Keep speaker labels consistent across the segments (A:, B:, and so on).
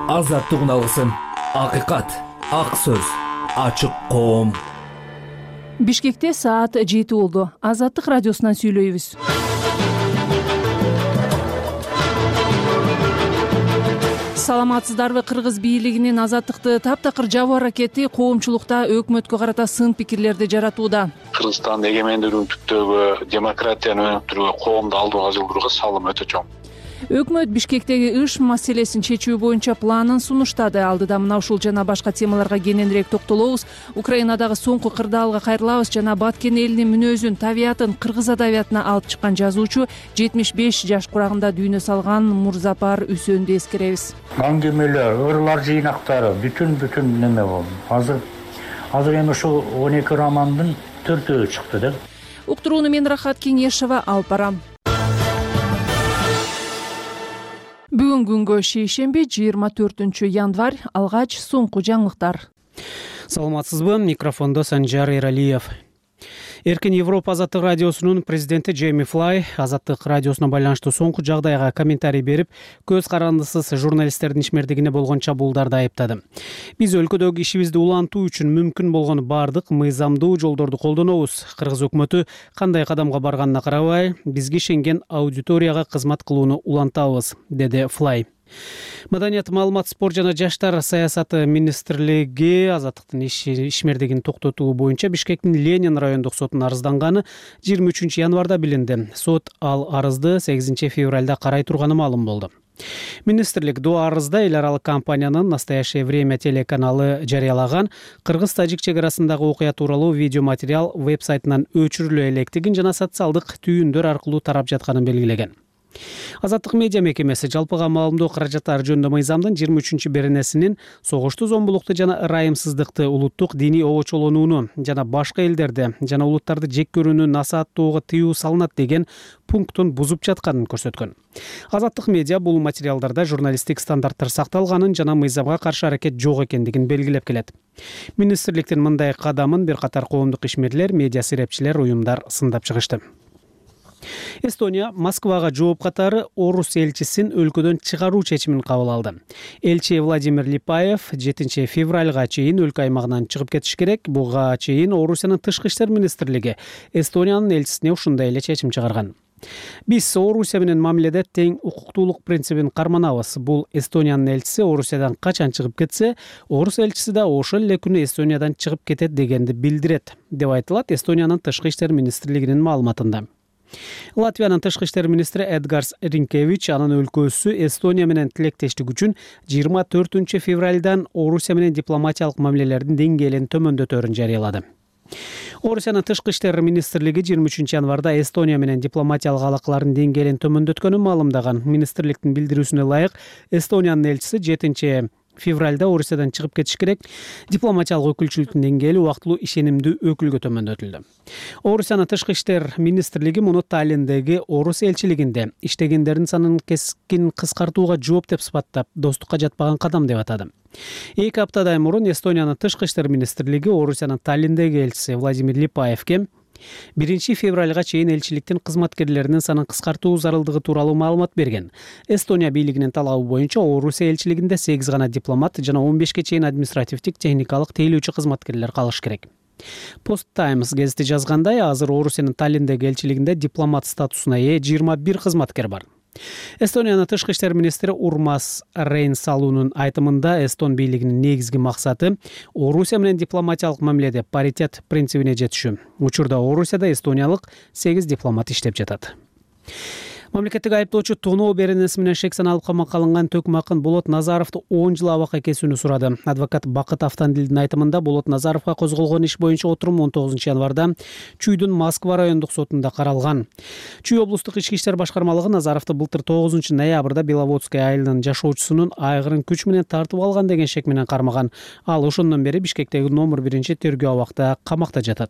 A: Азаттык алсын. Акыйкат, ак сөз, ачык коом.
B: Бишкекте саат 7 болду. Азаттык радиосунан сүйлөйбүз. Саламатсыздарбы? Кыргыз бийлигинин азаттыкты таптакыр жабуу аракети коомчулукта өкмөткө карата сын пикирлерди жаратууда.
C: Кыргызстандын эгемендүүлүгүн түптөөгө, демократияны өнүктүрүүгө, коомду алдыга жылдырууга салым өтө чоң.
B: Өкмөт Бишкектеги иш маселесин чечүү боюнча планын сунуштады. Алдыда мына ушул жана башка темаларга кененирээк токтолобуз. Украинадагы соңку кырдаалга кайрылабыз жана Баткен элинин мүнөзүн, табиятын кыргыз адабиятына алып чыккан жазуучу 75 жаш курагында дүйнө салган Мурзапар Үсөндү эскеребиз.
D: Аңгемелер, ырлар жыйнактары бүтүн неме болду. Азыр эми ушул 12 романдын 4-өө чыкты да.
B: Уктурууну мен Рахат Кеңешова алып барам. Бүгүн күнгө шейшемби 24 январь, алгач соңку жаңылыктар.
E: Саламатсызбы? Микрофондо Санжар Эралиев. Эркин Европа Азаттык радиосунун президенти Джейми Флай Азаттык радиосуна байланыштуу соңку жагдайга комментарий берип, көз карандысыз журналисттердин ишмердигине болгон чабуулдарды айыптады. Биз өлкөдөгү ишибизди улантуу үчүн мүмкүн болгон бардык мыйзамдуу жолдорду колдонобуз. Кыргыз өкмөтү кандай кадамга барганына карабай, бизге ишенген аудиторияга кызмат кылууну улантабыз, деди Флай. Маданият, маалымат, спорт жана жаштар саясаты министрлиги Азаттыктын ишмердигин токтотуу боюнча Бишкектин Ленин райондук сотуна арызданганы 23 январда билинди. Сот ал арызды 8 февралда карай турганы маалым болду. Министрлик до арызда эл аралык компаниянын «Настоящее время» телеканалы жарыялаган кыргыз-тажик чек арасындагы окуя тууралуу видеоматериал веб-сайтынан өчүрүлө электигин жана социалдык түйүндөр аркылуу тарап жатканын белгилеген. Азаттык медиа мекемеси жалпыга маалымдоо каражаттары жөнүндө мыйзамдын 23 беренесинин согушту, зомбулукту жана ырайымсыздыкты, улуттук диний обочолонууну жана башка элдерди жана улуттарды жек көрүүнү насааттоого тыюу салынат деген пунктун бузуп жатканын көрсөткөн. Азаттык медиа бул материалдарда журналисттик стандарттар сакталганын жана мыйзамга каршы аракет жок экендигин белгилеп келет. Министрликтин мындай кадамын бир катар коомдук ишмерлер, медиа серепчилер, уюмдар сындап чыгышты. Эстония Москвага жооп катары орус элчисин өлкөдөн чыгаруу чечимин кабыл алды. Элчи Владимир Липаев 7 февралга чейин өлкө аймагынан чыгып кетиш керек. Буга чейин Орусиянын тышкы иштер министрлиги Эстониянын элчисине ушундай эле чечим чыгарган. Биз Орусия менен мамиледе тең укуктуулук принцибин карманабыз. Бул Эстониянын элчиси Орусиядан качан чыгып кетсе, орус элчиси да ошол эле күнү Эстониядан чыгып кетет дегенди билдирет, деп айтылат Эстониянын тышкы иштер министрлигинин маалыматында. Латвиянын тышкы иштер министри Эдгарс Ринкевич анын өлкөсү Эстония менен тилектештик үчүн 24 февралдан Орусия менен дипломатиялык мамилелердин деңгээлин төмөндөтөөрүн жарыялады. Орусиянын тышкы иштер министрлиги 23 январда Эстония менен дипломатиялык алакалардын деңгээлин төмөндөткөнүн маалымдаган. Министрликтин билдирүүсүнө ылайык, Эстониянын элчиси 7 февралда Орусиядан чыгып кетиш керек. Дипломатиялык өкүлчүлүктүн деңгээли убактылуу ишенимдүү өкүлгө төмөндөтүлдү. Орусиянын тышкы иштер министрлиги муну Таллиндеги орус элчилигинде иштегендердин санын кескин кыскартууга жооп деп сыпаттап, достукка жатпаган кадам деп атады. 2 аптадай мурун Эстониянын тышкы иштер министрлиги Орусиянын Таллиндеги элчиси Владимир Липаевке 1 февралга чейин элчиликтин кызматкерлеринин санын кыскартуу зарылдыгы тууралуу маалымат берген. Эстония бийлигинин талабы боюнча Орусия элчилигинде 8 гана дипломат жана 15ке чейин административдик техникалык тейлөөчү кызматкерлер калыш керек. Post Times газети жазгандай, азыр Орусиянын Таллиндеги элчилигинде дипломат статусуна ээ 21 кызматкер бар. Эстониянын тышкы иштер министри Урмас Рейнсалунун айтымында эстон бийлигинин негизги максаты Орусия менен дипломатиялык мамиледе паритет принцибине жетишүү. Учурда Орусияда эстониялык 8 дипломат иштеп жатат. Мамлекеттик айыптоочу тоноо беренеси менен шек саналып камакка алынган Төкмө Акын Болот Назаровду 10 жыл абакка кесүүнү сурады. Адвокат Бакыт Автандилдин айтымында Болот Назаровго козголгон иш боюнча отурум 19 январда Чүйдүн Москва райондук сотунда каралган. Чүй облустук ички иштер башкармалыгы Назаровду былтыр 9 ноябрда Беловодская айылынын жашоочусунун айгырын күч менен тартып алган деген шек менен кармаган. Ал ошондон бери Бишкектеги номер 1 тергөө абакта камакта жатат.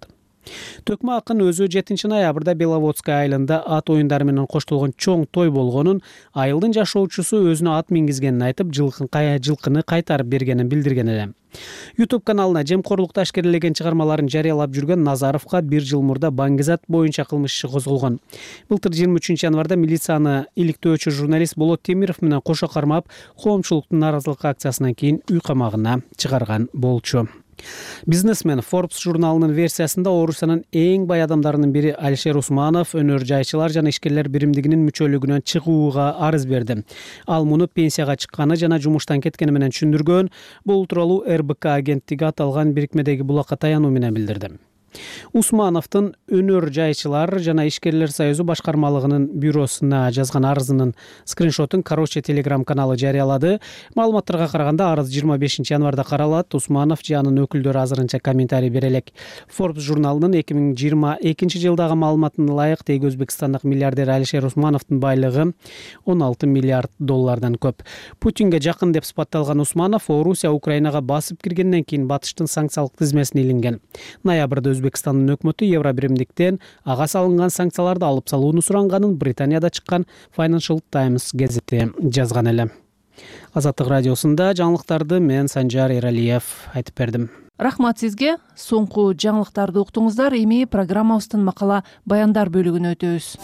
E: Төкмө акын өзү 7 ноябрда Беловодская айылында ат оюндары менен коштолгон чоң той болгонун, айылдын жашоочусу өзүнө ат мингизгенин айтып, жылкыны кайтарып бергенин билдирген эле. YouTube каналына жемкорлукту ашкерелеген чыгармаларын жарыялап жүргөн Назаровго 1 жыл мурда баңгизат боюнча кылмыш иши козголгон. Былтыр 23 январда милицияны иликтөөчү журналист Болот Темиров менен кошо кармап, коомчулуктун нааразылык акциясынан кийин үй камагына чыгарган болчу. Бизнесмен Forbes журналынын версиясында Орусиянын эң бай адамдарынын бири Алишер Усманов өнөр жайчылар жана ишкерлер биримдигинин мүчөлүгүнөн чыгууга арыз берди. Ал муну пенсияга чыкканы жана жумуштан кеткени менен түшүндүргөн. Бул тууралуу РБК агенттиги аталган бирикмедеги булакка таянуу менен билдирди. Усмановдун өнөр жайчылар жана ишкерлер союзу башкармалыгынын бюросуна жазган арызынын скриншотун Короче Telegram каналы жарыялады. Маалыматтарга караганда арыз 25 январда каралат. Усманов же анын өкүлдөрү азырынча комментарий бере элек. Forbes журналынын 2022 жылдагы маалыматына ылайык теги Өзбекстандык миллиардер Алишер Усмановдун байлыгы 16 миллиард доллардан көп. Путинге жакын деп сыпатталган Усманов Орусия Украинага басып киргенден кийин батыштын санкциялык тизмесине илинген. Ноябрда Өзбекстандын өкмөтү Евро биримдиктен ага салынган санкцияларды алып салууну суранганын Британияда чыккан Financial Times газети жазган эле. Азаттык радиосунда жаңылыктарды мен Санжар Эралиев айтып бердим.
B: Рахмат сизге. Соңку жаңылыктарды уктуңуздар. Эми программабыздын макала баяндар бөлүгүнө өтөбүз.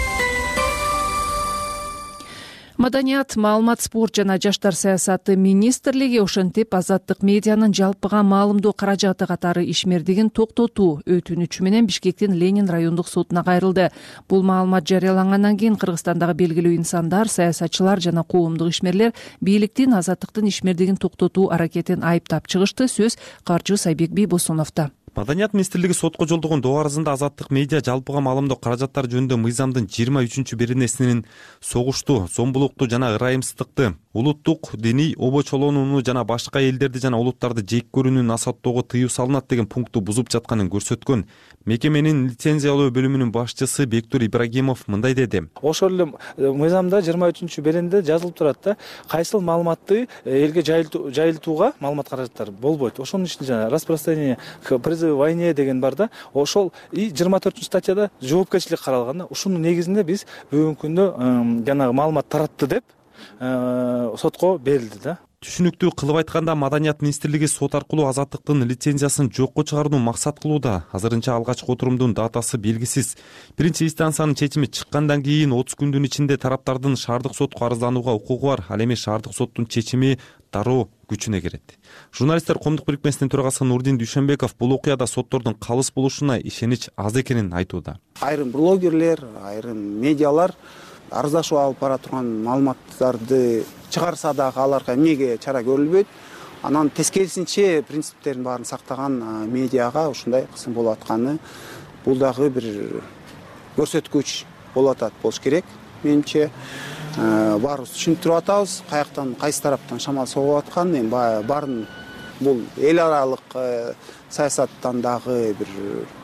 B: Маданият, маалымат, спорт жана жаштар саясаты министрлиги ошентип азаттык медианын жалпыга маалымдоо каражаты катары ишмердигин токтотуу өтүнүчү менен Бишкектин Ленин райондук сотуна кайрылды. Бул маалымат жарыялангандан кийин Кыргызстандагы белгилүү инсандар, саясатчылар жана коомдук ишмерлер бийликтин азаттыктын ишмердигин токтотуу аракетин айыптап чыгышты. Сөз Каржы Сайбек Бийбосуновдо.
F: Маданият министрлиги сотко жолдогон доо арызында азаттык медиа жалпыга маалымдоо каражаттары жөнүндө мыйзамдын 23 беренесинин согушту, зомбулукту жана ырайымсыздыкты, улуттук диний обочолонууну жана башка элдерди жана улуттарды жек көрүүнү насааттоого тыюу салынат деген пункту бузуп жатканын көрсөткөн. Мекеменин лицензиялоо бөлүмүнүн башчысы Бектур Ибрагимов мындай деди.
G: Ошол эле мыйзамда 23 беренеде жазылып турат да, кайсыл маалыматты элге жайылтууга маалымат каражаттары болбойт. Ошонун ичинде жана распространение к войне деген бар да. Ошол 24 статьяда жоопкерчилик каралган да. Ушунун негизинде биз бүгүнкү күндө жанагы маалымат таратты деп сотко берилди да.
F: Түшүнүктүү кылып айтканда, Маданият министрлиги сот аркылуу азаттыктын лицензиясын жокко чыгарууну максат кылууда. Азырынча алгачкы отурумдун датасы белгисиз. Биринчи инстанциянын чечими чыккандан кийин 30 күндүн ичинде тараптардын шаардык сотко арызданууга укугу бар. Ал эми шаардык соттун чечими дароо күчүнө кирет. Журналисттер коомдук бирикмесинин төрагасы Нурдин Дүйшөнбеков бул окуяда соттордун калыс болушуна ишенич аз экенин айтууда.
H: Айрым блогерлер, айрым медиалар арыздашуу алып бара турган маалыматтарды чыгарса дагы аларга эмнеге чара көрүлбөйт. Анан тескерисинче принциптерин баарын сактаган медиага ушундай кысым болуп атканы бул дагы бир көрсөткүч болуп атат болуш керек. Менимче баарыбыз түшүнүп туруп атабыз, каяктан кайсы тараптан шамал согуп аткан. Эми баарын бул эл аралык саясаттан дагы бир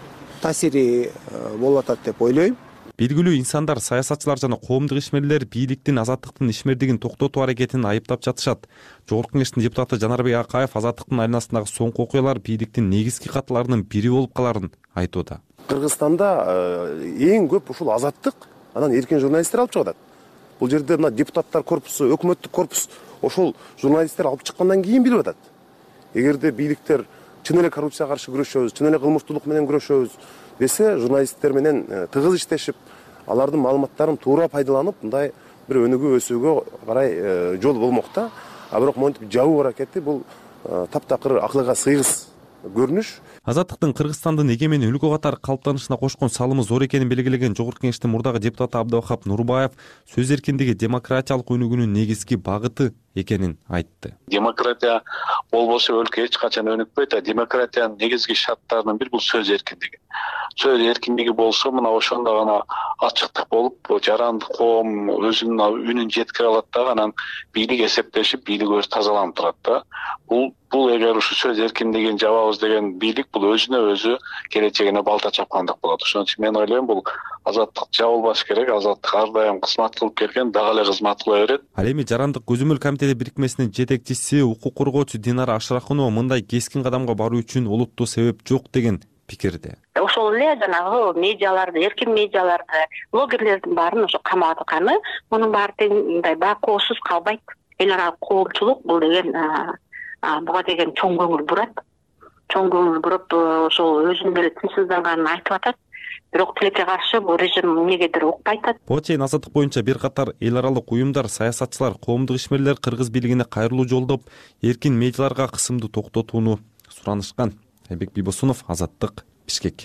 H: таасири болуп атат деп ойлойм.
F: Белгилүү инсандар, саясатчылар жана коомдук ишмерлер бийликтин азаттыктын ишмердигин токтотуу аракетин айыптап жатышат. Жогорку кеңештин депутаты Жанарбек Акаев азаттыктын айланасындагы соңку окуялар бийликтин негизги катыларынын бири болуп каларын айтууда.
I: Кыргызстанда эң көп ушул азаттык, анан эркин журналисттер алып чыгат. Бул жерде мына депутаттар корпусу, өкмөттүк корпус ошол журналисттер алып чыккандан кийин билип атат. Эгерде бийликтер чын эле коррупцияга каршы күрөшөбүз, чын эле кылмыштуулук менен күрөшөбүз десе, журналисттер менен тыгыз иштешип, алардын маалыматтарын туура пайдаланып, мындай бир өнүгүү өсүүгө карай жол болмок да. А бирок монтип жабуу аракети бул таптакыр акылга сыйгыс көрүнүш.
F: Азаттыктын Кыргызстандын эгемен өлкө катары калыптанышына кошкон салымы зор экенин белгилеген Жогорку кеңештин мурдагы депутаты Абдывахап Нурбаев сөз эркиндиги демократиялык өнүгүүнүн негизги багыты экенин айтты.
C: Демократия болбосо өлкө эч качан өнүкпөйт. Демократиянын негизги шарттарынын бири бул сөз эркиндиги. Сөз эркиндиги болсо, мына ошондо гана ачыктык болуп, жарандык коом өзүнүн үнүн жеткире алат да, анан бийлик эсептешип, бийлик өзү тазаланып турат да. Бул эгер ушу сөз эркиндигин жабабыз деген бийлик бул өзүнө өзү келечегине балта чапкандык болот. Ошон үчүн мен ойлойм, бул азаттык жабылбаш керек. Азаттык ар дайым кызмат кылып келген, дагы эле кызмат кыла берет.
F: Ал эми жарандык көзөмөл комитети бирикмесинин жетекчиси, укук коргоочу Динара Ашрахунова мындай кескин кадамга баруу үчүн олуттуу себеп жок деген пикирде.
J: Ошол эле жанагы медиаларды, эркин медиаларды, блогерлердин баарын ошо камап атканы, мунун баары мындай байкоосуз калбайт. Эл аралык коомчулук бул деген буга деген чоң көңүл бурат. Чоң көңүл буруп ошол өзүнүн деле тынчсызданганын айтып атат. Бирок тилекке каршы бул режим эмнегедир укпай атат.
F: Буга чейин азаттык боюнча бир катар эл аралык уюмдар, саясатчылар, коомдук ишмерлер кыргыз бийлигине кайрылуу жолдоп, эркин медиаларга кысымды токтотууну суранышкан. Айбек Бибосунов, Азаттык, Бишкек.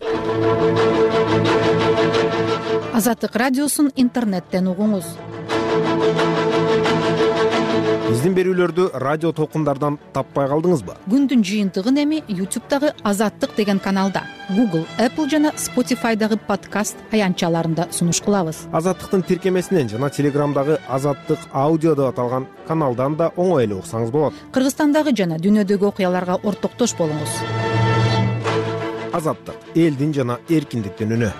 K: Азаттык радиосун интернеттен угуңуз.
L: Биздин берүүлөрдү радио толкундардан таппай калдыңызбы?
K: Күндүн жыйынтыгын эми YouTube'дагы Азаттык деген каналда, Google, Apple жана Spotify'дагы подкаст аянтчаларында сунуш кылабыз.
L: Азаттыктын тиркемесинен жана Телеграмдагы Азаттык аудио деп аталган каналдан да оңой эле уксаңыз болот.
K: Кыргызстандагы жана дүйнөдөгү окуяларга ортоктош болуңуз.
L: Азаттык, элдин жана эркиндиктин үнү.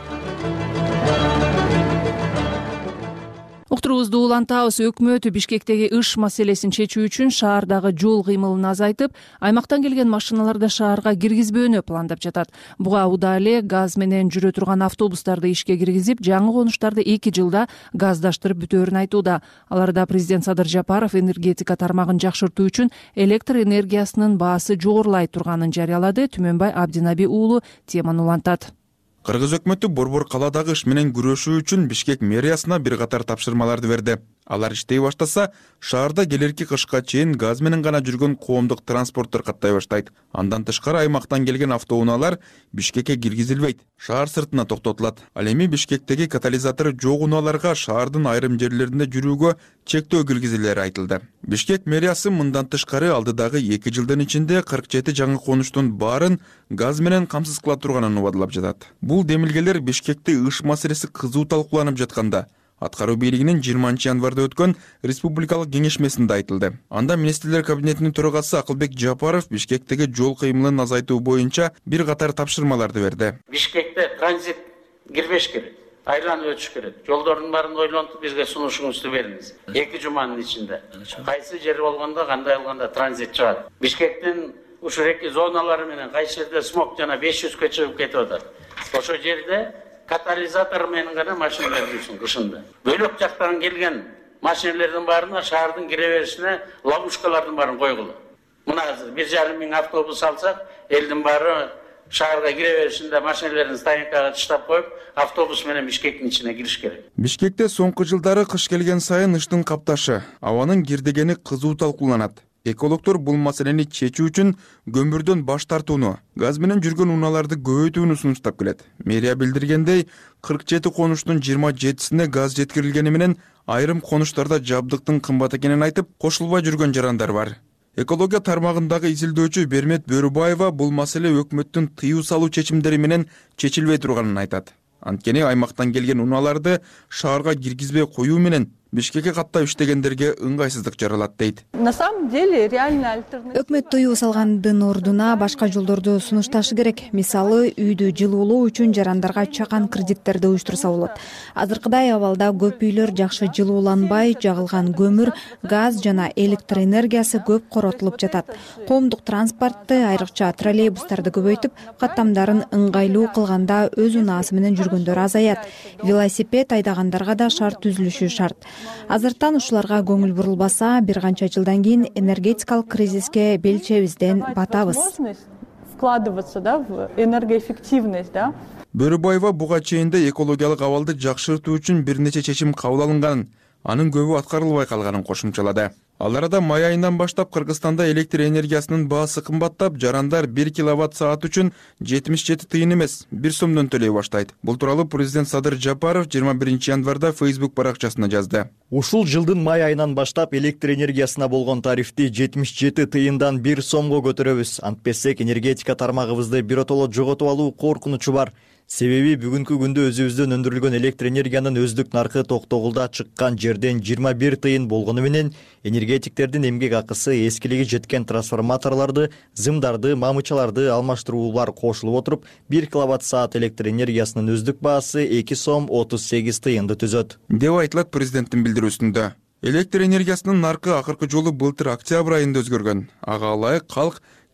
B: Уктуруубузду улантабыз. Өкмөт Бишкектеги ыш маселесин чечүү үчүн шаардагы жол кыймылын азайтып, аймактан келген машиналарды шаарга киргизбөөнү пландап жатат. Буга убада эле газ менен жүрө турган автобустарды ишке киргизип, жаңы конуштарды 2 жылда газдаштырып бүтөөрүн айтууда. Аларда президент Садыр Жапаров энергетика тармагын жакшыртуу үчүн электр энергиясынын баасы жогорулай турганын жарыялады. Түмөнбай Абдинаби уулу теманы улантат.
M: Кыргыз өкмөтү Борбор калаадагы иш менен күрөшүү үчүн Бишкек мэриясына бир катар тапшырмаларды берди. Алар иштей баштаса, шаарда келерки кышка чейин газ менен гана жүргөн коомдук транспорттор каттай баштайт. Андан тышкары аймактан келген автоунаалар Бишкекке киргизилбейт, шаар сыртына токтотулат. Ал эми Бишкектеги катализатору жок унааларга шаардын айрым жерлеринде жүрүүгө чектөө киргизилери айтылды. Бишкек мэриясы мындан тышкары алдыдагы 2 жылдын ичинде 47 жаңы конуштун баарын газ менен камсыз кыла турганын убадылап жатат. Бул демилгелер Бишкекте ыш маселеси кызуу талкууланып жатканда аткаруу бийлигинин 20 январда өткөн республикалык кеңешмесинде айтылды. Анда министрлер кабинетинин төрагасы Акылбек Жапаров Бишкектеги жол кыймылын азайтуу боюнча бир катар тапшырмаларды берди.
N: Бишкекте транзит кирбеш керек, айланып өтүш керек. Жолдордун баарын ойлонуп бизге сунушуңузду бериңиз. 2 жуманын ичинде кайсы жер болгондо, кандай алганда транзит чыгат. Бишкектин ушул эки зоналары менен кайсы жерде смог жана 500 чыгып кетип атат. Ошол жерде катализатор менен гана машиналар жүрсүн кышында. Бөлөк жактан келген машиналардын баарына шаардын кире беришине ловушкалардын баарын койгула. Мына азыр 1,5 миң автобус алсак, элдин баары шаарга кире беришинде машиналарын стоянкага таштап коюп, автобус менен Бишкектин ичине кириш керек.
M: Бишкекте соңку жылдары кыш келген сайын ыштын капташы, абанын кирдегени кызуу талкууланат. Экологдор бул маселени чечүү үчүн көмүрдөн баш тартууну, газ менен жүргөн унааларды көбөйтүүнү сунуштап келет. Мэрия билдиргендей, 47 конуштун 27сине газ жеткирилгени менен айрым конуштарда жабдыктын кымбат экенин айтып, кошулбай жүргөн жарандар бар. Экология тармагындагы изилдөөчү Бермет Бөрүбаева бул маселе өкмөттүн тыюу салуу чечимдери менен чечилбей турганын айтат. Анткени аймактан келген унааларды шаарга киргизбей коюу менен Бишкекке каттап иштегендерге ыңгайсыздык жаралат дейт.
O: На самом деле реально альтернатива.
P: Өкмөт тыюу салгандын ордуна башка жолдорду сунушташы керек. Мисалы, үйдү жылуулоо үчүн жарандарга чакан кредиттерди уюштурса болот. Азыркыдай абалда көп үйлөр жакшы жылууланбай, жагылган көмүр, газ жана электр энергиясы көп коротулуп жатат. Коомдук транспортты, айрыкча троллейбустарды көбөйтүп, каттамдарын ыңгайлуу кылганда өз унаасы менен жүргөндөр азаят. Велосипед айдагандарга да шарт түзүлүшү шарт. Азыртан ушуларга көңүл бурулбаса, бир канча жылдан кийин энергетикалык кризиске белчебизден батабыз.
O: Вкладываться, в энергоэффективность,
M: Бөрүбаева буга чейин экологиялык абалды жакшыртуу үчүн бир нече чечим кабыл алынганын, анын көбү аткарылбай калганын кошумчалады. Ал арада май айынан баштап Кыргызстанда электр энергиясынын баасы кымбаттап, жарандар 1 киловатт саат үчүн 77 тыйын эмес, 1 сомдон төлөй баштайт. Бул тууралуу президент Садыр Жапаров 21 январда Facebook баракчасына жазды.
Q: Ушул жылдын май айынан баштап электр энергиясына болгон тарифти 77 тыйындан 1 сомго көтөрөбүз. Антпесек энергетика тармагыбызды биротоло жоготуп алуу коркунучу бар. Себеби бүгүнкү күндө өзүбүздөн өндүрүлгөн электр энергиянын өздүк наркы токтогулда чыккан жерден 21 тыйын болгону менен энергетиктердин эмгек акысы эскилиги жеткен трансформаторлорду, зымдарды, мамычаларды алмаштыруулар кошулуп отуруп, 1 киловатт саат электр энергиясынын өздүк баасы 2 сом 38 тыйынды түзөт.
M: Деп айтылат президенттин билдирүүсүндө. Электр энергиясынын наркы акыркы жолу былтыр октябрь айында өзгөргөн. Ага ылайык калк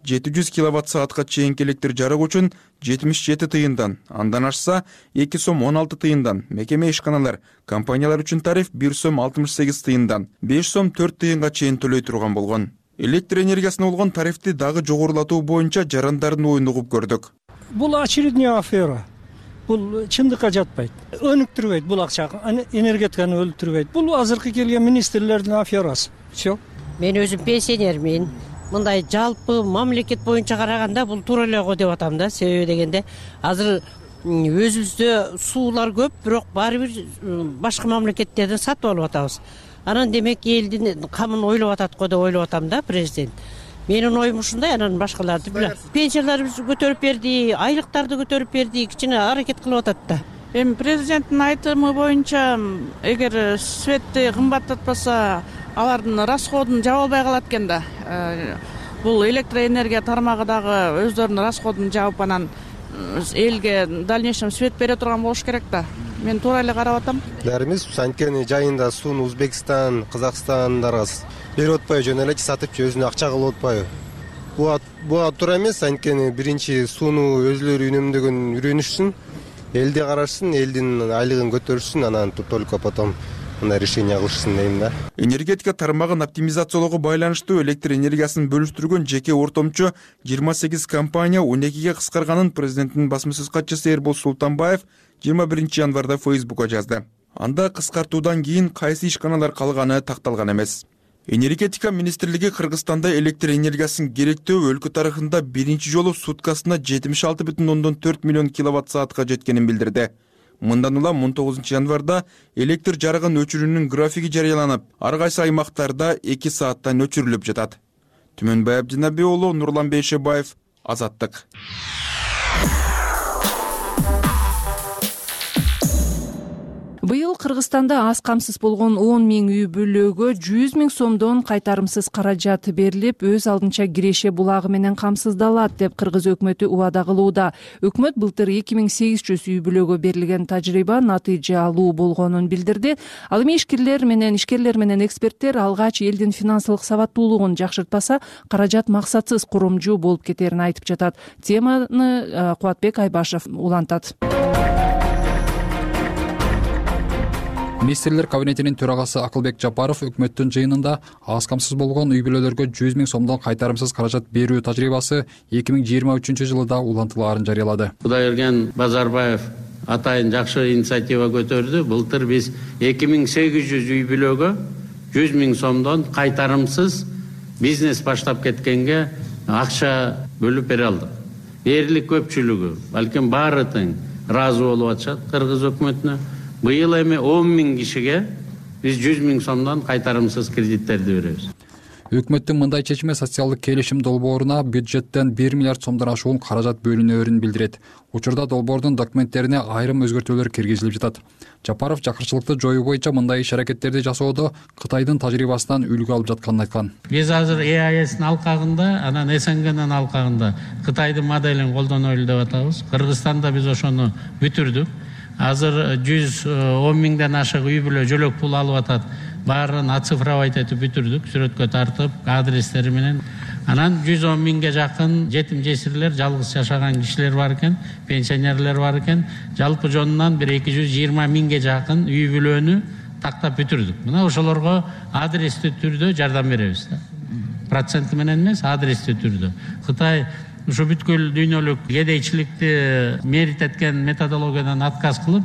M: 700 киловатт саатка чейинки электр жарык үчүн 77 тыйындан, андан ашса 2 сом 16 тыйындан, мекеме ишканалар, компаниялар үчүн тариф 1 сом 68 тыйындан, 5 сом 4 тыйынга чейин төлөй турган болгон. Электр энергиясына болгон тарифти дагы жогорулатуу боюнча жарандардын оюн угуп көрдүк.
R: Бул очередная афера. Бул чындыкка жатпайт. Өнүктүрбөйт бул акча, энергетиканы өлтүрбөйт. Бул азыркы келген министрлердин аферасы. Всё.
S: Мен өзүм пенсионермин. Мындай жалпы мамлекет боюнча караганда бул туура эле го деп атам да. Себеби дегенде азыр өзүбүздө суулар көп, бирок баары бир башка мамлекеттерден сатып алып атабыз. Анан демек элдин камын ойлоп атат го деп ойлоп атам да президент. Менин оюм ушундай, анан башкаларды билем. Пенсияларыбызды көтөрүп берди, айлыктарды көтөрүп берди, кичине аракет кылып атат да.
T: Эми президенттин айтымы боюнча, эгер светти кымбаттатпаса, алардын расходун жаба албай калат экен да. Бул электроэнергия тармагы дагы өздөрүнүн расходун жаап анан элге дальнейшем свет бере турган болуш керек да. Мен туура эле карап атам.
U: Баарыбыз анткени жайында сууну Өзбекстан, Казакстандарга берип атпайбы, жөн эле сатып өзүнө акча кылып атпайбы. Буга туура эмес, анткени биринчи сууну өзлөрү үнөмдөгөн үйрөнүшсүн, элди карашсын, элдин айлыгын көтөрүшсүн, анан только потом мындай решение кылышсын дейм да.
M: Энергетика тармагын оптимизациялоого байланыштуу электр энергиясын бөлүштүргөн жеке ортомчу 28 компания 12ге кыскарганын президенттин басма сөз катчысы Эрбол Султанбаев 21 январда Facebook'a жазды. Анда кыскартуудан кийин кайсы ишканалар калганы такталган эмес. Энергетика министрлиги Кыргызстанда электр энергиясын керектөө өлкө тарыхында биринчи жолу суткасына 76,4 миллион киловатт саатка жеткенин билдирди. Мындан улам 19 январда электр жарыгын өчүрүүнүн графиги жарыяланып, ар кайсы аймактарда 2 сааттан өчүрүлүп жатат. Түмөнбай Абдинаби уулу, Нурлан Бейшебаев, Азаттык.
B: Быйыл Кыргызстанда аз камсыз болгон 10 миң үй бүлөгө 100 миң сомдон кайтарымсыз каражат берилип, өз алдынча Киреше булагы менен камсыздалат деп Кыргыз өкмөтү убада кылууда. Өкмөт былтыр 2800 үй бүлөгө берилген тажрыйба натыйжалуу болгонун билдирди. Ал эми ишкерлер менен эксперттер алгач элдин финансылык сабаттуулугун жакшыртпаса, каражат максатсыз курумжу болуп кетерин айтып жатат. Теманы Кубатбек Айбашев улантат.
V: Министрлер кабинетинин төрагасы Акылбек Жапаров өкмөттүн жыйынында аз камсыз болгон үй бүлөлөргө 100 миң сомдон кайтарымсыз каражат берүү тажрыйбасы 2023 жылыда улантылаарын жарыялады.
N: Кудайберген Базарбаев атайын жакшы инициатива көтөрдү. Былтыр биз 2800 үй бүлөгө 100 миң сомдон кайтарымсыз бизнес баштап кеткенге акча бөлүп бере алдык. Эрлик көпчүлүгү, балким баары тең ыраазы болуп атышат Кыргыз өкмөтүнө. Быйыл эми 10 миң кишиге биз 100 миң сомдон кайтарымсыз кредиттерди беребиз.
V: Өкмөттүн мындай чечими социалдык келишим долбооруна бюджеттен 1 миллиард сомдон ашуун каражат бөлүнөөрүн билдирет. Учурда долбоордун документтерине айрым өзгөртүүлөр киргизилип жатат. Жапаров жакырчылыкты жоюу боюнча мындай иш-аракеттерди жасоодо Кытайдын тажрыйбасынан үлгү алып жатканын айткан.
N: Биз азыр EAS'ин алкагында, анан СНГнын алкагында Кытайдын моделин колдонойлу деп атабыз. Кыргызстанда биз ошону бүтүрдүк. Азыр 110 миңден ашык үй бүлө жөлөк пул алып атат. Баарын оцифровать этип бүтүрдүк, сүрөткө тартып, адрестери менен. Анан 110 миңге жакын жетим жесирлер, жалгыз жашаган кишилер бар экен, пенсионерлер бар экен. Жалпы жонунан 220 миңге жакын үй бүлөнү тактап бүтүрдүк. Мына ошолорго адрестүү түрдө жардам беребиз да. Проценти менен эмес, адрестүү түрдө. Кытай ушу бүткүл дүйнөлүк кедейчиликти мерит эткен методологиядан отказ кылып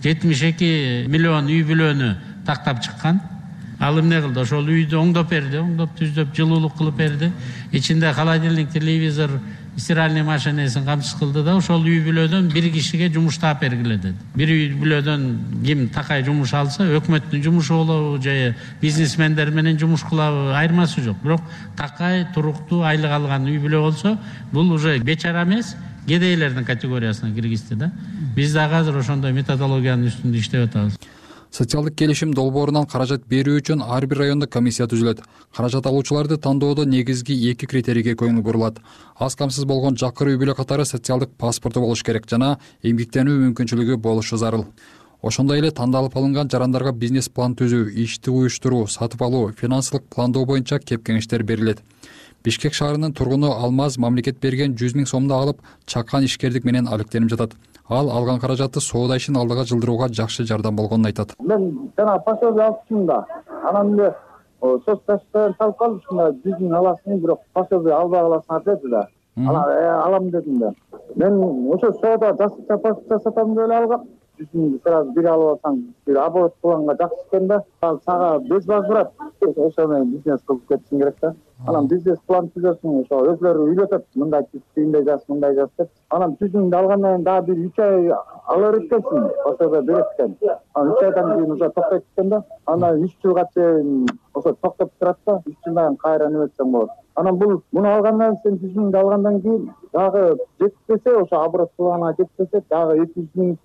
N: 72 миллион үй бүлөнү тактап чыккан. Ал эмне кылды? Ошол үйдү оңдоп берди, оңдоп түздөп жылуулук кылып берди. Ичинде холодильник, телевизор, стиральный машинесин камсыз кылды да, ошол үй бүлөдөн бир кишиге жумуш таап бергиле деди. Бир үй бүлөдөн ким такай жумуш алса, өкмөттүн жумушу болобу же бизнесмендер менен жумуш кылабы, айырмасы жок. Бирок такай туруктуу айлык алган үй бүлө болсо, бул уже бечара эмес, кедейлердин категориясына киргизди да. Биз дагы азыр ошондой методологиянын үстүндө иштеп атабыз.
V: Социалдык келишим долбоорунан каражат берүү үчүн ар бир райондо комиссия түзүлөт. Каражат алуучуларды тандоодо негизги 2 критерийге көңүл бурулат. Аз камсыз болгон жакыр үй бүлө катары социалдык паспорту болуш керек жана эмгектенүү мүмкүнчүлүгү болушу зарыл. Ошондой эле тандалып алынган жарандарга бизнес план түзүү, ишти уюштуруу, сатып алуу, финансылык пландоо боюнча кеп кеңештер берилет. Бишкек шаарынын тургуну Алмаз мамлекет берген 100 000 сомду алып чаккан ишкердик менен алектенип жатат. Ал алган каражатты соода ишин алдыга жылдырууга жакшы жардам болгонун айтат.
A: Мен жана пособие алыпчумун да. Анан эле сөз таштарын салып калып ушундай 100 000 аласың, бирок пособие албай каласың деди да. Алам дедим да. Мен ошо соода жасатам деп эле алгам. 100 000 сразу бир алып алсаң, бир оборот кылганга жакшы экен да. Ал сага без возврат. Ошо менен бизнес кылып кетишиң керек да. Анан бизнес план түзөсүң, ошо өзлөрү үйлөтөт, мындай түйүндөй жаз, мындай жаз деп. Анан 100 000 алгандан кийин дагы бир 3 ай алар экенсиң, пособие берет экен. Анан 3 айдан кийин уже токтойт экен да. Анан 3 жылга чейин ошо токтоп турат да, 3 жылдан кийин кайра неметсең болот. Анан муну алгандан сен 100 000 алгандан кийин дагы жетпесе, ошо оборот кылганга жетпесе, дагы 200 000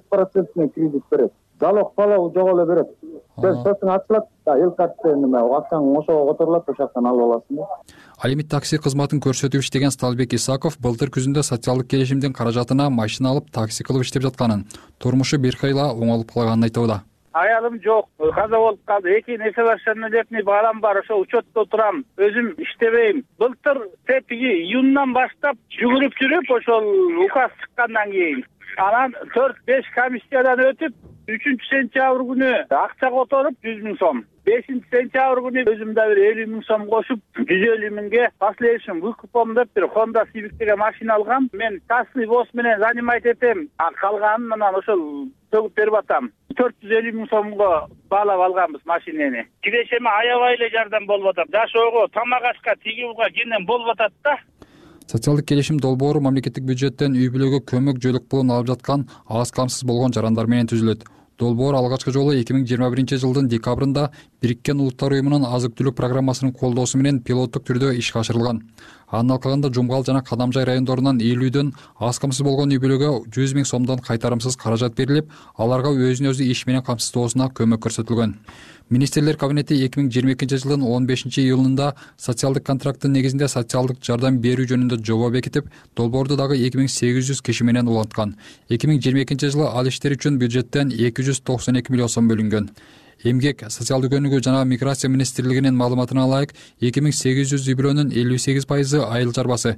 A: 5% кредит берет. Залог жок эле берет. Сен сотуң ачылат, эл картасы неме, акчаң ошого которулат, ошоктон алып аласың да.
V: Алимит такси кызматын көрсөтүп иштеген Сталбек Исаков былтыр күзүндө социалдык келишимдин каражатына машина алып такси кылып иштеп жатканын, турмушу бир кайла оңолуп калганын айтууда.
D: Аялым жок, каза болуп калды. Эки несовершеннолетний балам бар, ошо учетто турам. Өзүм иштебейм. Былтыр тепиги июндан баштап жүгүрүп жүрүп, ошол указ чыккандан кийин анан 4-5 комиссиядан өтүп, 3-сентябрь күнү акча которуп 100 000 сом. 5-сентябрь күнү өзүм да бир 50 000 сом кошуп, 150 000ге последующим выкупом деп бир Honda Civic деген машина алгам. Мен частный воз менен занимать этем, а калганын анан ошол төгүп берип атам. 450 000 сомго баалап алганбыз машинени. Кирешеме аябай эле жардам болуп атат. Жашоого, тамак ашка, тигүүгө кенен болуп атат да.
V: Социалдык келишим долбоору мамлекеттик бюджеттен үй бүлөгө көмөк жойлук пулун алып жаткан аз камсыз болгон жарандар менен түзүлөт. Долбоор алгачкы жолу 2021 жылдын декабрында Бириккен Улуттар уюмунун азык-түлүк программасынын колдоосу менен пилоттук түрдө ишке ашырылган. Анын алкагында Жумгал жана Кадамжай райондорунан 50дөн аз камсыз болгон үй бүлөгө 100 000 сомдон кайтарымсыз каражат берилип, аларга өзүн өзү иш менен камсыздоосуна көмөк көрсөтүлгөн. Министрлер кабинети 2022 жылдын 15 июлунда социалдык контракттын негизинде социалдык жардам берүү жөнүндө жобо бекитип, долбоорду дагы 2800 киши менен уланткан. 2022 жылы ал иштер үчүн бюджеттен 292 миллион сом бөлүнгөн. Эмгек, социалдык өнүгүү жана миграция министрлигинин маалыматына ылайык, 2800 үй бүлөнүн 58% айыл чарбасы,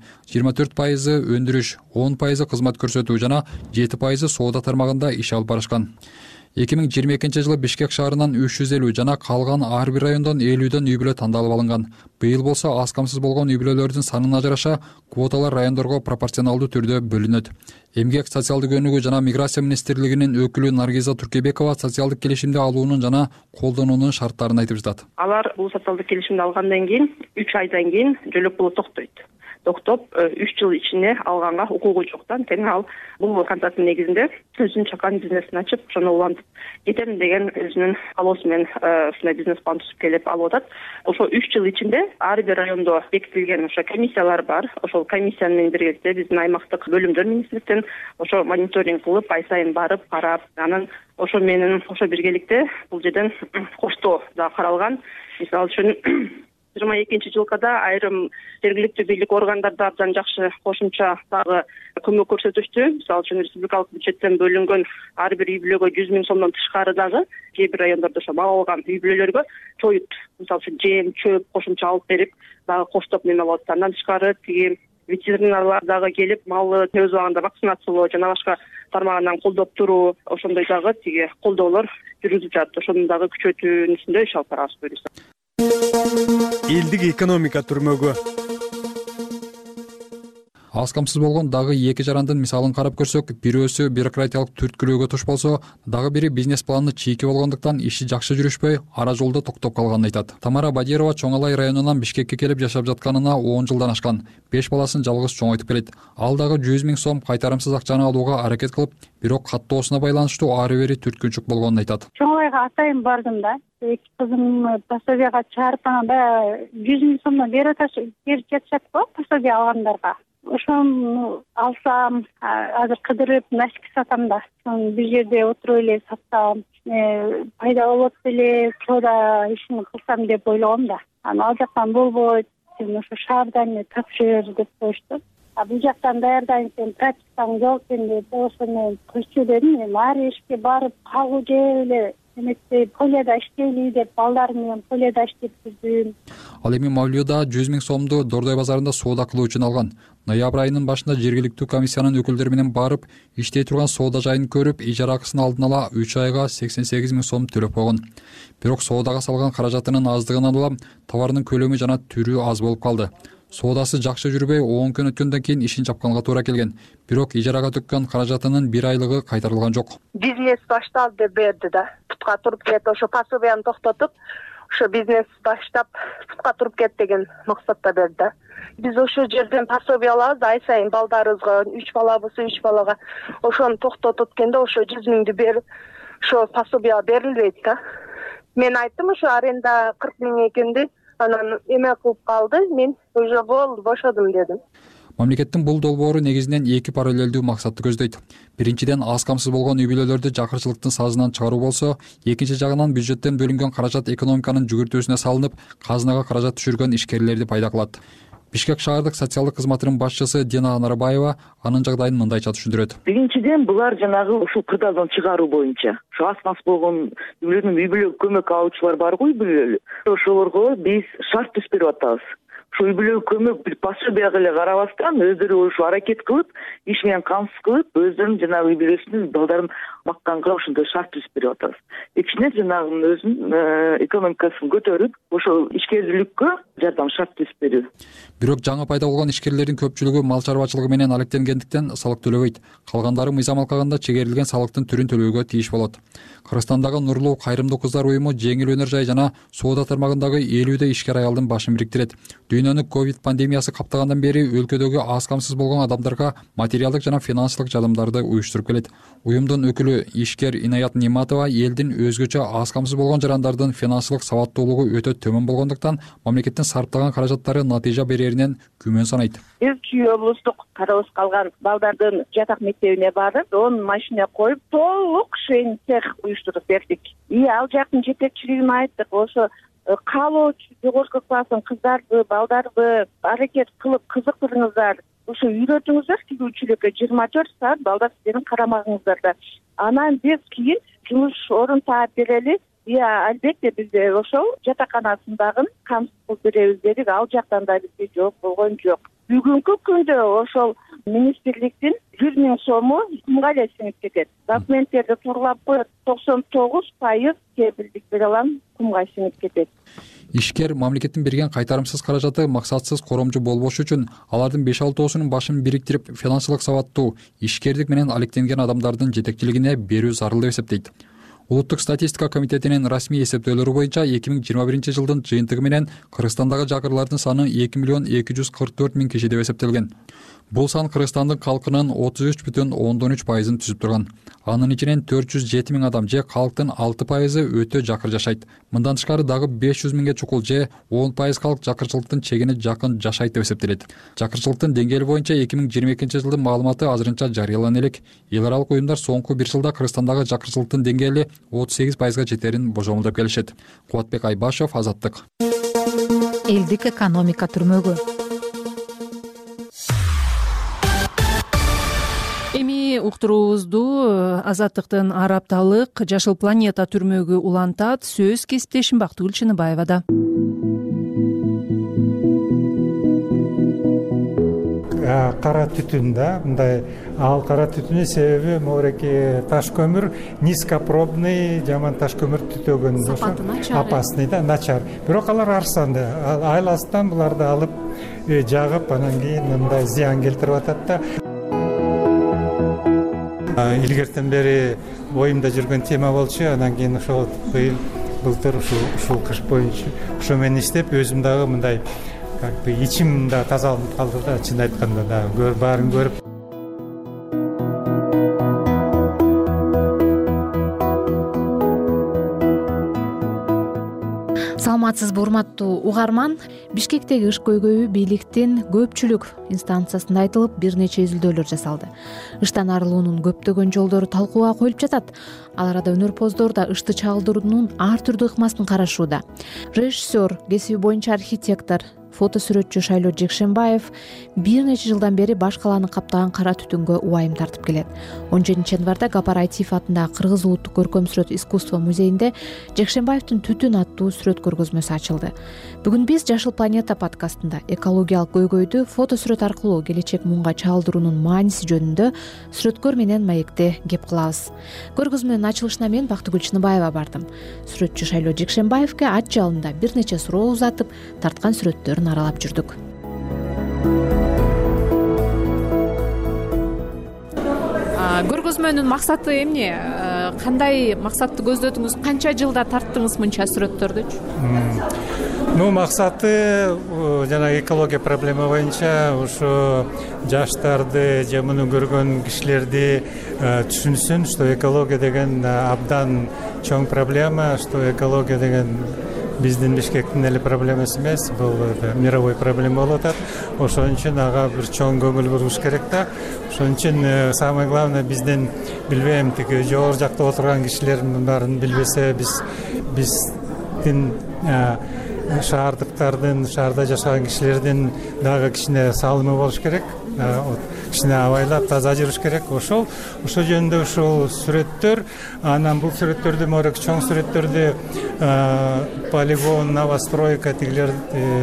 V: 24% өндүрүш, 10% кызмат көрсөтүү жана 7% соода тармагында иш алып барышкан. 2022 жылы Бишкек шаарынан 350 жана калган ар бир райондон 50дөн үй бүлө тандалып алынган. Быйыл болсо аз камсыз болгон үй бүлөлөрдүн санына жараша квоталар райондорго пропорционалдуу түрдө бөлүнөт. Эмгек, социалдык өнүгүү жана миграция министрлигинин өкүлү Наргиза Туркебекова социалдык келишимди алуунун жана колдонуунун шарттарын айтып жатат.
W: Алар бул социалдык келишимди алгандан кийин 3 айдан кийин жөлөк пулу токтойт. Токтоп 3 жыл ичинде алганга укугу жок. Тең ал бул контракттын негизинде өзүнүн чакан бизнесин ачып, ошону улантып кетем деген өзүнүн каалоосу менен ушундай бизнес план түзүп келип алып атат. Ошо 3 жыл ичинде ар бир райондо бекитилген ошо комиссиялар бар. Ошол комиссия менен биргеликте биздин аймактык бөлүмдөр министрликтен ошо мониторинг кылып, ай сайын барып, карап, анан ошо менен ошо биргеликте бул жерден коштоо да каралган. Мисалы үчүн 22 жылкада айрым жергиликтүү бийлик органдарда абдан жакшы кошумча дагы көмөк көрсөтүштү. Мисалы үчүн республикалык бюджеттен бөлүнгөн ар бир үй бүлөгө 100 000 сомдон тышкары дагы кээ бир райондордо ошо мал алган үй бүлөлөргө чоют, мисалы үчүн жем, чөп кошумча алып берип дагы коштоп неме болот. Андан тышкары тиги ветеринарлар дагы келип малды өз убагында вакцинациялоо жана башка тармагынан колдоп туруу, ошондой дагы тиги колдоолор жүргүзүп жатат. Ошону дагы күчөтүүнүсүндө иш алып барабыз буюрса.
L: Элдик экономика түрмөгү.
V: Аз камсыз болгон дагы 2 жарандын мисалын карап көрсөк, бирөөсү бюрократиялык түрткүлөөгө туш болсо, дагы бири бизнес планы чийки болгондуктан иши жакшы жүрүшпөй, ара жолдо токтоп калганын айтат. Тамара Бадирова Чоң Алай районунан Бишкекке келип жашап жатканына 10 жылдан ашкан. 5 баласын жалгыз чоңойтуп келет. Ал дагы 100 000 сом кайтарымсыз акчаны алууга аракет кылып, бирок каттоосуна байланыштуу ары бери түрткүнчүк болгонун айтат.
X: Чоң Алайга атайын бардым да. Эки кызым пособияга чыгарып баягы 100 000 сомдон берип жатышат го пособия алгандарга. Ошону алсам, азыр кыдырып носки сатам да. Бир жерде отуруп эле сатсам, пайда болот эле, чода ишин кылсам деп ойлогом да. Аны ал жактан болбойт, сен ошо шаардан тапшыр деп коюшту. Бул жактан даярдайын, сен практикаң жок экен деп ошону койчу дедим. Ар ишке барып кагуу же эле полияда иштейли деп балдарым менен полияда иштеп жүрдүм.
V: Ал эми Мавлюда 100 000 сомду Дордой базарында соода кылуу үчүн алган. Ноябрь айынын башында жергиликтүү комиссиянын өкүлдөрү менен барып, иштей турган соода жайын көрүп, ижара акысын алдын ала 3 айга 88 000 сом төлөп койгон. Бирок соодага салган каражатынын аздыгынан улам товарынын көлөмү жана түрү аз болуп калды. Соодасы жакшы жүрбөй, 10 күн өткөндөн кийин ишин чапканга туура келген. Бирок ижарага төккөн каражатынын 1 айлыгы кайтарылган жок.
E: Бизнес башталды деп берди да. Путка туруп кет, ошо пособияны токтотуп, ошо бизнес баштап путка туруп кет деген максатта берди. Биз ошол жерден пособие алабыз, ай сайын балдарыбызга, 3 бала болсо 3 балага ошону токтотуп өткөндө ошо 100 000 берип, ошо пособие берилбейт да. Мен айттым, ошо аренда 40 000 экенди, анан эме кылып калды, мен уже болду, бошодум дедим.
V: Мамлекеттин бул долбоору негизинен 2 параллелдүү максатты көздөйт. Биринчиден, аз камсыз болгон үй-бүлөлөрдү жакырчылыктын сазынан чыгаруу болсо, экинчи жагынан бюджеттен бөлүнгөн каражат экономиканын жүгүртүүсүнө салынып, казынага каражат түшүргөн ишкерлерди пайда кылат. Бишкек шаардык социалдык кызматынын башчысы Дина Анарбаева анын жагдайын мындайча түшүндүрөт.
G: Биринчиден, булар жанагы ушул кырдаалдан чыгаруу боюнча, ошо аз камсыз болгон үй-бүлөгө көмөк алуучулар бар го, үй-бүлөлөр. Ошолорго биз шарт түзүп атабыз. Ошо үй-бүлөгө көмөк бир пособияга эле карабастан, өздөрү ушу аракет кылып, иш менен камсыз кылып, өздөрүнүн жанагы үй-бүлөсүнүн балдарын бакканга ошондой шарт түзүп берип атабыз. Экинчиден, жанагы өзүнүн экономикасын көтөрүп, ошо ишкерликкө жардам шарт түзүп берүү.
V: Бирок жаңы пайда болгон ишкерлердин көпчүлүгү мал чарбачылыгы менен алектенгендиктен салык төлөбөйт. Калгандары мыйзам алкагында чегерилген салыктын түрүн төлөөгө тийиш болот. Кыргызстандагы Нурлуу кайрымдуу кыздар уюму жеңил өнөр жай жана соода тармагындагы 50 ишкер аялдын башын бириктирет. Дүйнөнү ковид пандемиясы каптагандан бери өлкөдөгү аз камсыз болгон адамдарга материалдык жана финансылык жардамдарды уюштуруп келет. Уюмдун өкүлү ишкер Инаят Ниматова элдин өзгөчө аз камсыз болгон жарандардын финансылык сабаттуулугу өтө төмөн болгондуктан мамлекеттин сарптаган каражаттары натыйжа береринен күмөн санайт.
E: Үй облустук карабыз калган балдардын жатак мектебине барып, 10 машина коюп, толук шейн цех уюштуруп бердик. Ал жактын жетекчилигине айттык, ошо каалоочу жогорку класстын кыздарды, балдарды аракет кылып кызыктырыңыздар, ошо үйрөтүңүздөр, тигүүчүлүккө 24 саат балдар сиздердин карамагыңыздарда. Анан биз кийин жумуш орун таап берели. Албетте бизде ошол жатаканасындагы камсыз кылып беребиз дедик, ал жактан да бизге жооп болгон жок. Бүгүнкү күндө ошол министрликтин 100 000 сому кумга эле сиңип кетет. Документтерди тууралап коет, 99% кепилдик бере алам, кумга сиңип кетет.
V: Ишкер мамлекеттин берген кайтарымсыз каражаты максатсыз коромжу болбош үчүн алардын 5-6 башын бириктирип, финансылык сабаттуу, ишкердик менен алектенген адамдардын жетекчилигине берүү зарыл деп эсептейт. Улуттук статистика комитетинин расмий эсептөөлөрү боюнча 2021 жылдын жыйынтыгы менен Кыргызстандагы жакырлардын саны 2 244 000 киши деп эсептелген. Бул сан Кыргызстандын калкынын 33,3%-ын түзүп турган. Анын ичинен 407 000 адам же калктын 6% өтө жакыр жашайт. Мындан тышкары дагы 500 000 чукул же 10% калк жакырчылыктын чегине жакын жашайт деп эсептелет. Жакырчылыктын деңгээли боюнча 2022 жылдын маалыматы азырынча жарыялана элек. Эл аралык уюмдар соңку 1 жылда Кыргызстандагы жакырчылыктын деңгээли 38%га жетерин божомолдоп келишет. Кубатбек Айбашев, Азаттык.
K: Элдик экономика түрмөгү.
B: Эми уктуруубузду Азаттыктын ар апталык Жашыл планета түрмөгү улантат. Сөз кесиптешим Бактыгүл Чыныбаевада.
H: Кара түтүн да, мындай ал кара түтүнүн себеби могуреки таш көмүр, низкопробный жаман таш көмүр түтөгөн опасный да, начар. Бирок алар арзанды. Айласынан буларды алып жагып, анан кийин мындай зыян келтирип атат да. Илгертен бери оюмда жүргөн тема болчу, анан кийин ошол быйыл былтыр ушул кыш боюнча ошо менен иштеп, өзүм дагы мындай ичим да тазаланып калды да, чын айтканда да, баарын көрүп.
K: Саламатсызбы, урматтуу угарман. Бишкектеги ыш көйгөйү бийликтин көпчүлүк инстанциясында айтылып, бир нече изилдөөлөр жасалды. Ыштан арылуунун көптөгөн жолдору талкууга коюлуп жатат. Ал арада өнөрпоздор да ышты чагылдыруунун ар түрдүү ыкмасын карашууда. Режиссер, кесиби боюнча архитектор фото сүрөтчү Шайлоо Жекшенбаев бир нече жылдан бери баш калааны каптаган кара түтүнгө убайым тартып келет. 17 январда Гапар Айтиев атындагы Кыргыз улуттук көркөм сүрөт искусство музейинде Жекшенбаевдин «Түтүн» аттуу сүрөт көргөзмөсү ачылды. Бүгүн биз Жашыл планета подкастында экологиялык көйгөйдү фото сүрөт аркылуу келечек муңга чалдыруунун мааниси жөнүндө сүрөткөр менен маекте кеп кылабыз. Көргөзмөнүн ачылышына мен Бактыгүл Чыныбаева бардым. Сүрөтчү Шайлоо Жекшенбаевге ат жалында бир нече суроо узатып, тарткан сүрөттөрүн аралап жүрдүк. Көргөзмөнүн максаты эмне? Кандай максатты көздөдүңүз? Канча жылда тарттыңыз мынча сүрөттөрдүчү?
H: Максаты жана экология проблема боюнча ушу жаштарды же муну көргөн кишилерди түшүнсүн, что экология деген абдан чоң проблема, что экология деген биздин Бишкектин эле проблемасы эмес, бул мировой проблема болуп атат. Ошон үчүн ага бир чоң көңүл буруш керек да. Ошон үчүн самое главное биздин билбейм тиги жогору жакта отурган кишилердин баарын билбесе, биздин шаардыктардын, шаарда жашаган кишилердин дагы кичине салымы болуш керек. Кичине абайлап таза жүрүш керек. Ошол жөнүндө ушул сүрөттөр, анан бул сүрөттөрдү морек чоң сүрөттөрдү полигон, новостройка, тигилер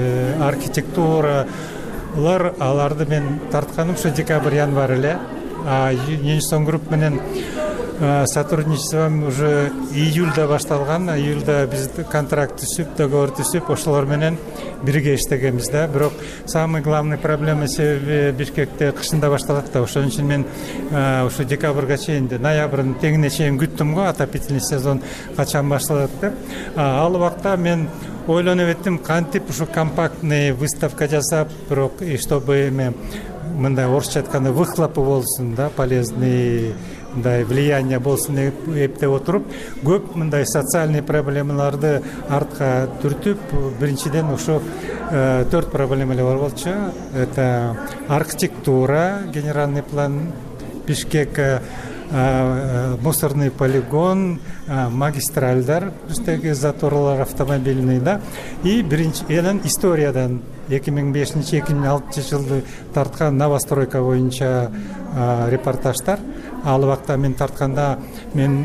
H: архитектуралар, аларды мен тартканым ушу декабрь-январь эле. Енсон групп менен сотрудничеством уже июльда башталган. Июльда биз контракт түзүп, договор түзүп, ошолор менен бирге иштегенбиз да. Бирок самый главный проблема себеби Бишкекте кышында башталат да. Ошон үчүн мен ушу декабрга чейин, ноябрдын теңине чейин күттүм го, отопительный сезон качан башталат деп. Ал убакта мен ойлонуп эттим, кантип ушу компактный выставка жасап, бирок чтобы мындай орусча айтканда выхлопы болсун да, полезный мындай влияние болсун деп эптеп отуруп, көп мындай социальный проблемаларды артка түртүп, биринчиден ушу 4 проблема эле бар болчу. Это архитектура, генеральный план Бишкек, мусорный полигон, магистральдар, үстеги заторлар автомобильный да. И биринчиден историядан 2005-2006 жылды тарткан новостройка боюнча репортаждар. Ал убакта мен тартканда мен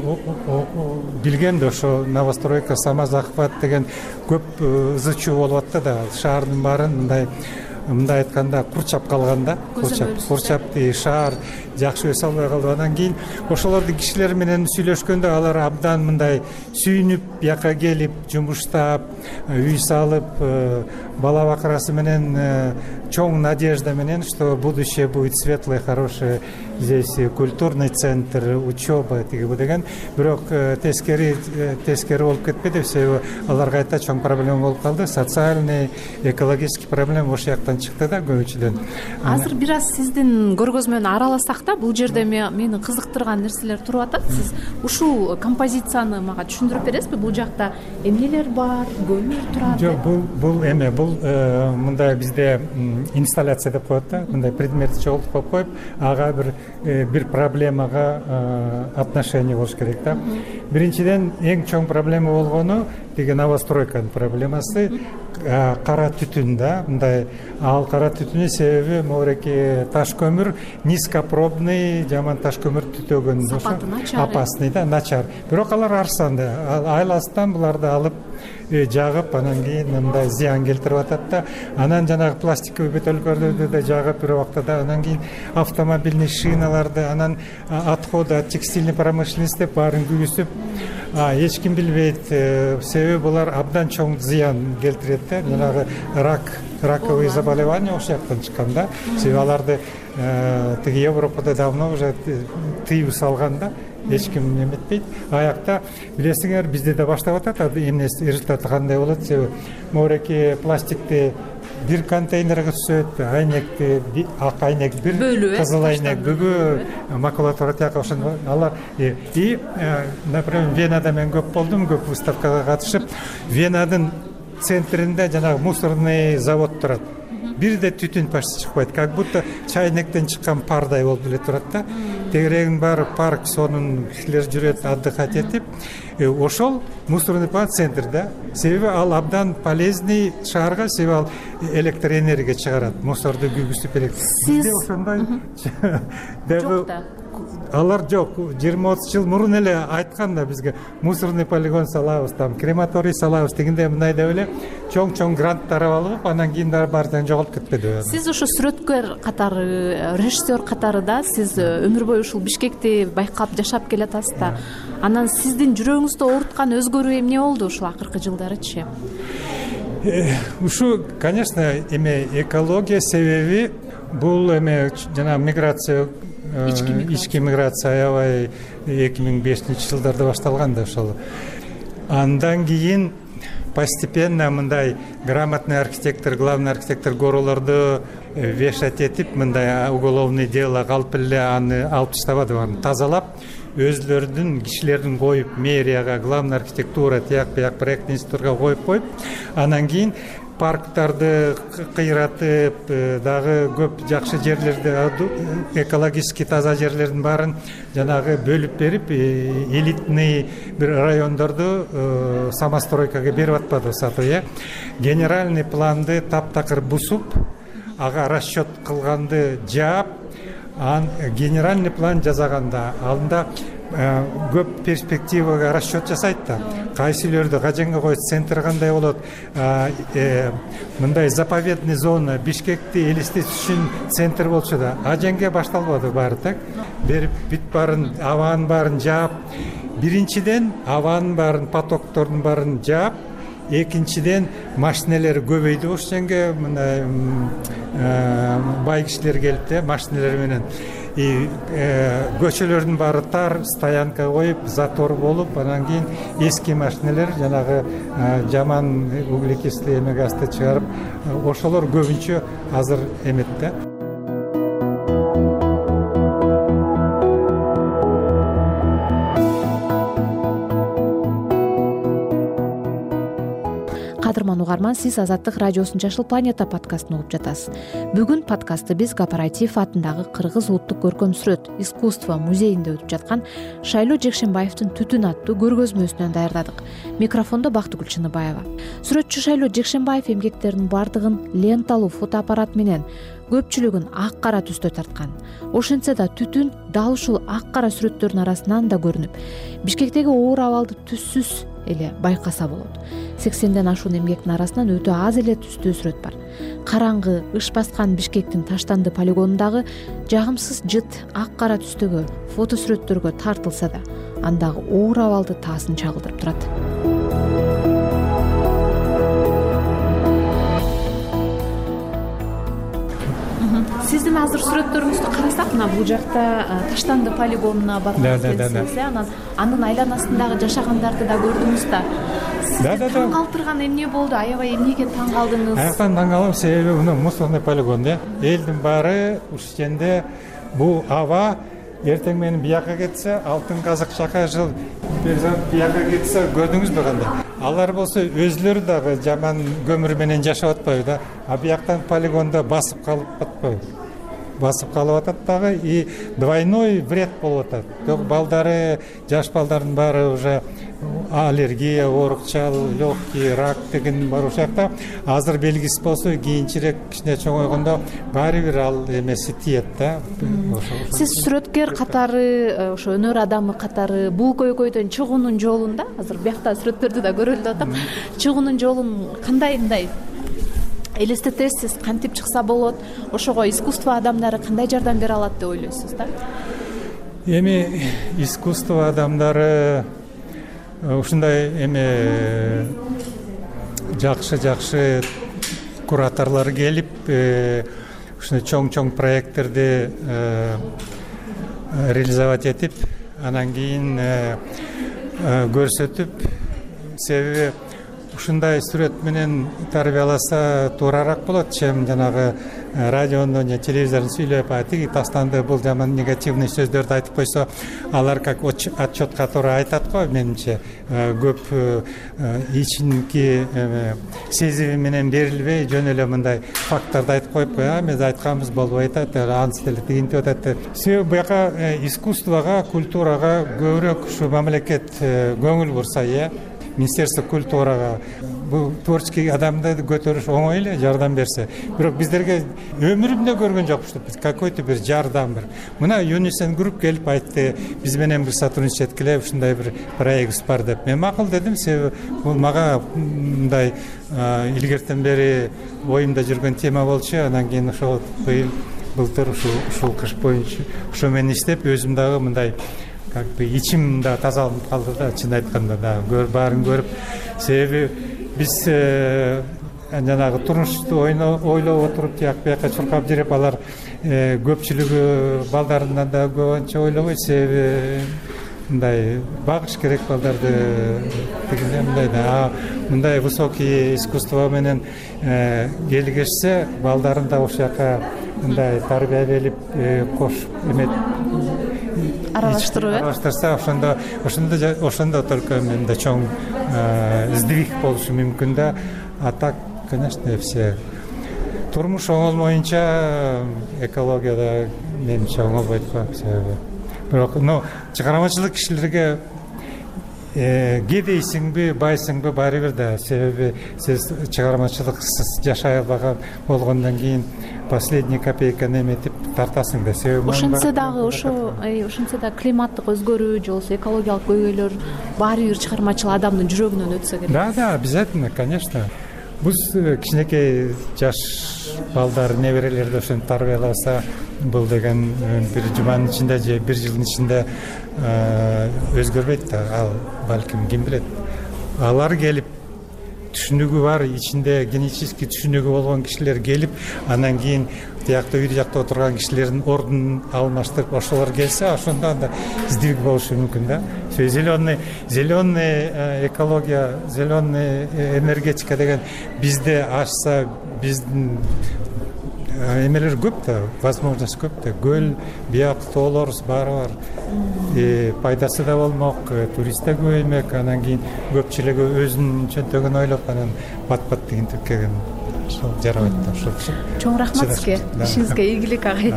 H: билгем да ошо новостройка, самозахват деген көп ызычуу болуп атты да. Шаардын баарын мындай айтканда курчап калган да. Курчап шаар жакшы өсө албай калды. Андан кийин ошолордун кишилер менен сүйлөшкөндө алар абдан мындай сүйүнүп, бияка келип, жумуштап, үй салып, бала бакырасы менен чоң надежда менен, что будущее будет светлое, хорошее, здесь культурный центр, учеба деген. Бирок тескери болуп кетпеди, себеби аларга айта чоң проблема болуп калды. Социальный, экологический проблема ошол жактан чыкты да көбүнчөдөн.
K: Азыр бир аз сиздин көргөзмөнү араласак да, бул жерде мени кызыктырган нерселер туруп атат. Сиз ушул композицияны мага түшүндүрүп бересизби? Бул жакта эмнелер бар, көмүр турат?
H: Жок, бул мындай бизде инсталляция деп коет да, мындай предмет чогултуп коюп, ага бир проблемага отношение болуш керек да. Биринчиден эң чоң проблема болгону тиги новостройканын проблемасы, кара түтүн да, мындай ал кара түтүнүн себеби могуреки таш көмүр, низкопробный жаман таш көмүр түтөгөн, опасный да, начар. Бирок алар арзан да, айласынан буларды алып жагып, анан кийин мындай зыян келтирип атат да. Анан жанагы пластиковый бөтөлкөлөрдү да жагып бир убакта, анан кийин автомобильный шиналарды, анан отходы от текстильной промышленности деп баарын күйгүзүп, эч ким билбейт, себеби булар абдан чоң зыян келтирет да. Жанагы раковые заболевания ошол жактан чыккан да. Себеби аларды тиги Европада давно уже тыюу салган да. Эч ким эметпейт. Аякта билесиңер, бизде да баштап атат, эмнеси результаты кандай болот, себеби могуреки пластикти бир контейнерге түшөт, айнекти, ак айнек бир, кызыл айнек бүгү, макулатура тияка ошондо алар. И, например, Венада мен көп болдум, көп выставкага катышып, Венадын центринде жанагы мусорный завод турат. бирде түтүн почти чыкпайт, как будто чайнектен чыккан пардай болуп эле турат да. Тегерегин баары парк, сонун кишилер жүрөт, отдыхать этип, ошол мусорный план центрде. Себеби ал абдан полезный шаарга, себеби ал электроэнергия чыгарат, мусорду күйгүзүп элек. Бизде ошондой дагы алар жок. 20-30 жыл мурун эле айткан да бизге мусорный полигон салабыз, там крематорий салабыз дегенде мындай деп эле чоң гранттар алып, анан кийин баардыгын жоголтуп кетпеди.
K: Сиз ушу сүрөткөр катары, режиссер катары да сиз өмүр бою ушул Бишкекте байкап жашап келатасыз да. Анан сиздин жүрөгүңүздү ооруткан өзгөрүү эмне болду ушул акыркы жылдарычы?
H: Ушу, конечно, эме экология себеби, бул эме жана миграция, ички миграция аябай 2005-жылдарда башталган да ошол. Андан кийин постепенно мындай грамотный архитектор, главный архитектор горолорду вешать этип, мындай уголовный дело калп эле аны алып таштабады, аны тазалап, өзлөрүнүн кишилерин коюп, мэрияга, главный архитектура, тияк бияк проектный институтка коюп, анан кийин парктарды кыйратып, дагы көп жакшы жерлерди, экологически таза жерлердин баарын жанагы бөлүп берип, элитный бир райондорду самостройкага берип атпады сатуу. Генеральный планды таптакыр бусуп, ага расчет кылганды жаап, генеральный план жасаганда алында көп перспективага расчет жасайт да. Кайсы үйлөрдү качанга коет, центр кандай болот, мындай заповедный зона Бишкекти элестетиш үчүн центр болчу да. Ажанга башталбады баары так. Берип бүт баарын, абанын баарын жаап, биринчиден абанын баарын, потоктордун баарын жаап, экинчиден машинелер көбөйдү. Ошондо мындай бай кишилер келип, машинелер менен көчөлөрдүн баары тар, стоянка коюп, затор болуп, анан кийин эски машинелер жанагы жаман углекислый эме газды чыгарып, ошолор көбүнчө азыр эмет да.
K: Кадырман угарман, сиз Азаттык радиосунун Жашыл планета подкастын угуп жатасыз. Бүгүн подкастты биз Кооператив атындагы Кыргыз улуттук көркөм сүрөт искусство музейинде өтүп жаткан Шайлоо Жекшенбаевдин Түтүн аттуу көргөзмөсүнөн даярдадык. Микрофондо Бактыгүл Чыныбаева. Сүрөтчү Шайлоо Жекшенбаев эмгектеринин бардыгын ленталуу фотоаппарат менен, көпчүлүгүн ак кара түстө тарткан. Ошентсе да түтүн дал ушул ак кара сүрөттөрдүн арасынан да көрүнүп, Бишкектеги оор абалды түссүз эле байкаса болот. 80ден ашуун эмгектин арасынан өтө аз эле түстүү сүрөт бар. Караңгы, ыш баскан Бишкектин Таштанды полигонундагы жагымсыз жыт ак кара түстөгү фото сүрөттөргө тартылса да, андагы оор абалды таасын чагылдырып турат. Сиздин азыр сүрөттөрүңүздү карасак, мына бул жакта Таштанды полигонуна барган экенсиз, анан анын айланасындагы жашагандарды да көрдүңүз да. Сизди таң калтырган эмне болду? Аябай эмнеге таң калдыңыз?
H: Аяктан таң калдым, себеби мына мусорный полигон, элдин баары ушкенде бул аба эртең менен бияка кетсе, алтын казык чака жыл бияка кетсе, көрдүңүзбү кандай? Алар болсо өзлөрү дагы жаман көмүр менен жашап атпайбы да, а бияктан полигонда басып калып атпайбы? Басып калып атат дагы, и двойной вред болуп атат. Балдары, жаш балдардын баары уже аллергия, оорукчал, легкий, рак деген бар ушакта. Азыр белгисиз болсо, кийинчерээк кичине чоңойгондо баары бир ал эмеси тиет да.
K: Сиз сүрөткөр катары, ошо өнөр адамы катары бул көйгөйдөн чыгуунун жолун да, азыр биякта сүрөттөрдү да көрөлүп атам. Чыгуунун жолун кандай элестетесиз, кантип чыкса болот? Ошого искусство адамдары кандай жардам бере алат деп ойлойсуз да?
H: Эми искусство адамдары ушундай эме жакшы кураторлор келип, ушундай чоң проекттерди реализовать этип, анан кийин көрсөтүп, себеби ушундай сүрөт менен тарбияласа туурараак болот, чем жанагы радиондо же телевизордон сүйлөп тиги тастанды, бул жаман негативный сөздөрдү айтып койсо, алар как отчет которой айтат го, менимче көп ичинки сезими менен берилбей жөн эле мындай факттарды айтып коюп, эмес айтканбыз болбой атат, анысы деле тигинтип атат. Себеби буяка искусствого, культурага көбүрөөк ушу мамлекет көңүл бурса, Министерство культурага бул творческий адамды көтөрүш оңой эле, жардам берсе. Бирок биздерге өмүрүмдө көргөн жокмун, какой-то бир жардам бир. Мына ЮНИСЕФ групп келип айтты, биз менен бир сотрудничать эткиле, ушундай бир проект бар деп. Мен макул дедим, себеби бул мага мындай илгертен бери оюмда жүргөн тема болчу. Анан кийин ошол былтыр ушул кыш боюнча ошо менен иштеп, өзүм дагы мындай как бы ичим да тазаланып калды да, чын айтканда да, баарын көрүп. Себеби биз жанагы турмушту ойлоп отуруп, тияк-бияка чуркап жүрүп, алар көпчүлүгү балдарынан да көп анча ойлобойт. Себеби мындай багыш керек балдарды, мындай да, мындай высокий искусство менен келгешсе, балдарын да ошол жака мындай тарбия берип, кош эмет аралаштырса, ошондо только менде чоң сдвиг болушу мүмкүн да. А так, конечно, все турмуш оңолмоюнча экологияда менимче оңолбойт го. Бирок, чыгармачылык кишилерге кедейсиңби, байсыңбы баары бир да. Себеби сиз чыгармачылыксыз жашай албаган болгондон кийин последний копейканы эметип тартасың да. Себеби
K: ошентсе дагы ошентсе да климаттык өзгөрүү же болбосо экологиялык көйгөйлөр баары бир чыгармачыл адамдын жүрөгүнөн өтсө керек.
H: Да, обязательно, конечно. Бул кичинекей жаш балдар, неберелерди ошентип тарбияласа, бул деген бир жуманын ичинде же бир жылдын ичинде өзгөрбөйт да. Ал балким ким билет. Алар келип түшүнүгү бар, ичинде генетический түшүнүгү болгон кишилер келип, анан кийин тиякта үй жакта отурган кишилердин ордун алмаштырып, ошолор келсе, ошондо анда сдвиг болушу мүмкүн да. Зеленый экология, зеленый энергетика деген бизде ашса, биздин эмелер көп да, возможность көп да. Көл, бияк, тоолор баары бар. Пайдасы да болмок, турист да көбөймөк, анан кийин көпчүлүгү өзүнүн чөнтөгүн ойлоп, анан бат-бат деген тиркеген жарабайт да. Ошол
K: чоң рахмат сизге. Ишиңизге ийгилик, агай.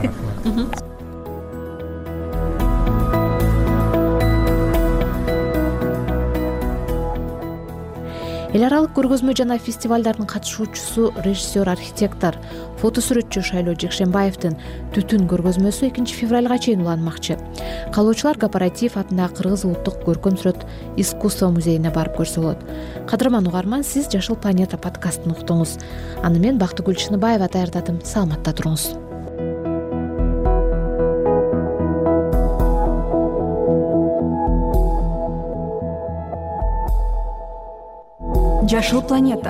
K: Эл аралык көргөзмө жана фестивалдардын катышуучусу, режиссер, архитектор, фотосүрөтчү Шайлоо Жекшенбаевдин Түтүн көргөзмөсү 2 февралга чейин уланмакчы. Каалоочулар Кооператив атындагы Кыргыз улуттук көркөм сүрөт искусство музейине барып көрсө болот. Кадырман угарман, сиз Жашыл планета подкастын уктуңуз. Аны мен Бактыгүл Чыныбаева даярдадым. Саламатта туруңуз.
C: Жашыл планета.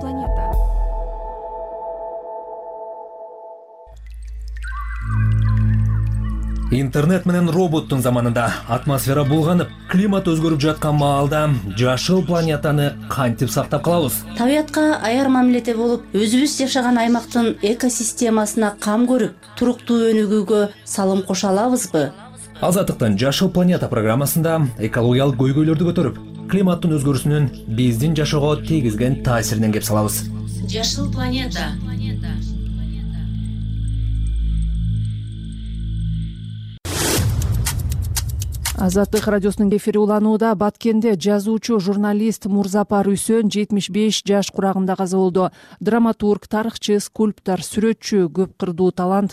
C: Интернет менен роботтун заманында атмосфера булганып, климат өзгөрүп жаткан маалда жашыл планетаны кантип сактап калабыз?
F: Табиятка аяр мамиледе болуп, өзүбүз жашаган аймактын экосистемасына кам көрүп, туруктуу өнүгүүгө салым кошо алабызбы?
C: Азаттыктын Жашыл планета программасында экологиялык көйгөйлөрдү көтөрүп, климаттын өзгөрүүсүнүн биздин жашоого тийгизген таасиринен кеп салабыз.
F: Жашыл планета.
B: Азаттык радиосунун эфири уланууда. Баткенде жазуучу, журналист Мурзапар Үсөн 75 жаш курагында каза болду. Драматург, тарыхчы, скульптор, сүрөтчү, көп кырдуу талант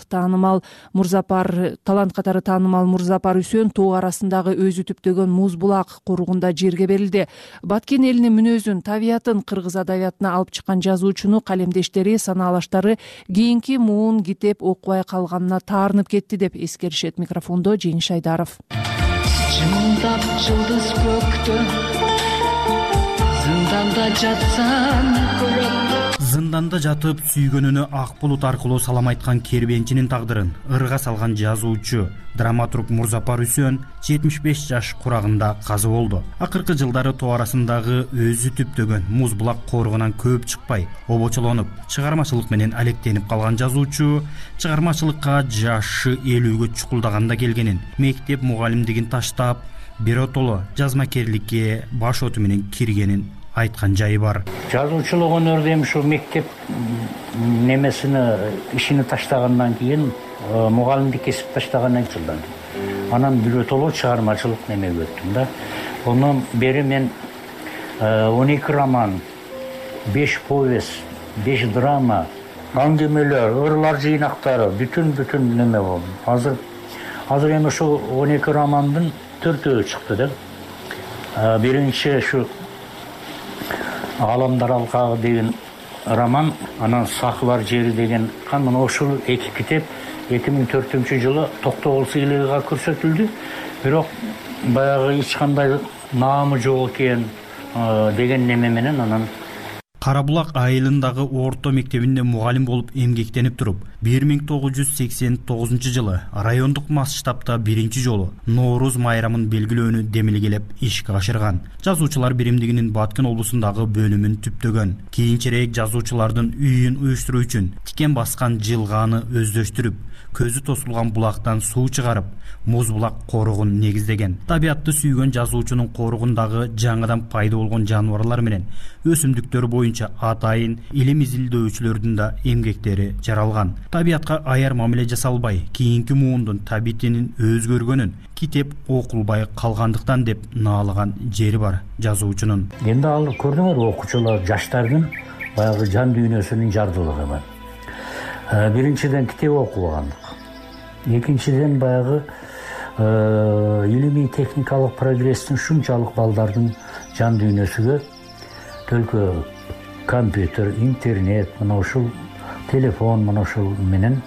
B: катары таанымал Мурзапар Үсөн тоо арасындагы өзү түптөгөн Муз булак коругунда жерге берилди. Баткен элинин мүнөзүн, табиятын кыргыз адабиятына алып чыккан жазуучуну калемдештери, санаалаштары кийинки муун китеп окубай калганына таарынып кетти деп эскеришет. Микрофондо Жеңиш Айдаров.
I: Жымылдап жылдыз көктө, зынданда жатсам көрөм.
J: Зынданда жатып сүйгөнүнө ак булут аркылуу салам айткан кербенчинин тагдырын ырга салган жазуучу драматург Мурзапар Үсөн 75 жаш курагында каза болду. Акыркы жылдары тоо арасындагы өзү түптөгөн муз булак коргунан көп чыкпай, обочолонуп, чыгармачылык менен алектенип калган жазуучу чыгармачылыкка жашы 50гө чукулдаганда келгенин, мектеп мугалимдигин таштап, биротоло жазмакерликке баш оту менен киргенин айткан жайы бар.
O: Жазуучулук өнөрдө эми ушу мектеп ишини таштагандан кийин мугалимдик кесип таштагандан кийин анан биротоло чыгармачылык немеге өттүм да. Ондан бери мен 12 роман, 5 повесть, 5 драма, аңгемелер, ырлар жыйнактары, бүтүн неме болду. Азыр эми ушу 12 романдын 4-өө чыкты да. Биринчи ушу Аламдар алкагы деген роман, анан Сакылар жери деген мына ушул 2 китеп 2004-жылы Токтогул сыйлыгыга көрсөтүлдү. Бирок баягы эч кандай наамы жок экен деген неме менен анан
J: Карабулак айылындагы орто мектебинде мугалим болуп эмгектенип туруп, 1989-жылы райондук масштабта биринчи жолу Нооруз майрамын белгилөөнү демилгелеп ишке ашырган. Жазуучулар биримдигинин Баткен облусундагы бөлүмүн түптөгөн. Кийинчерээк жазуучулардын үйүн уюштуруу үчүн тикен баскан жылгааны өздөштүрүп, көзү тосулган булактан суу чыгарып, муз булак коругун негиздеген. Табиатты сүйгөн жазуучунун коругундагы жаңыдан пайда болгон жаныбарлар менен өсүмдүктөр боюнча атайын илим изилдөөчүлөрдүн да эмгектери жаралган. Табиатка аяр мамиле жасалбай, кийинки муундун табитинин өзгөргөнүн китеп окулбай калгандыктан деп наалаган жери бар жазуучунун.
O: Эми ал көрдүңөр окуучулар, жаштардын баягы жан дүйнөсүнүн жардылыгы бар. Биринчиден китеп окубагандык. Экинчиден баягы илимий техникалык прогресстин шунчалык балдардын жан дүйнөсүгө төлкө компьютер, интернет, мына ушул телефон, мына ушул менен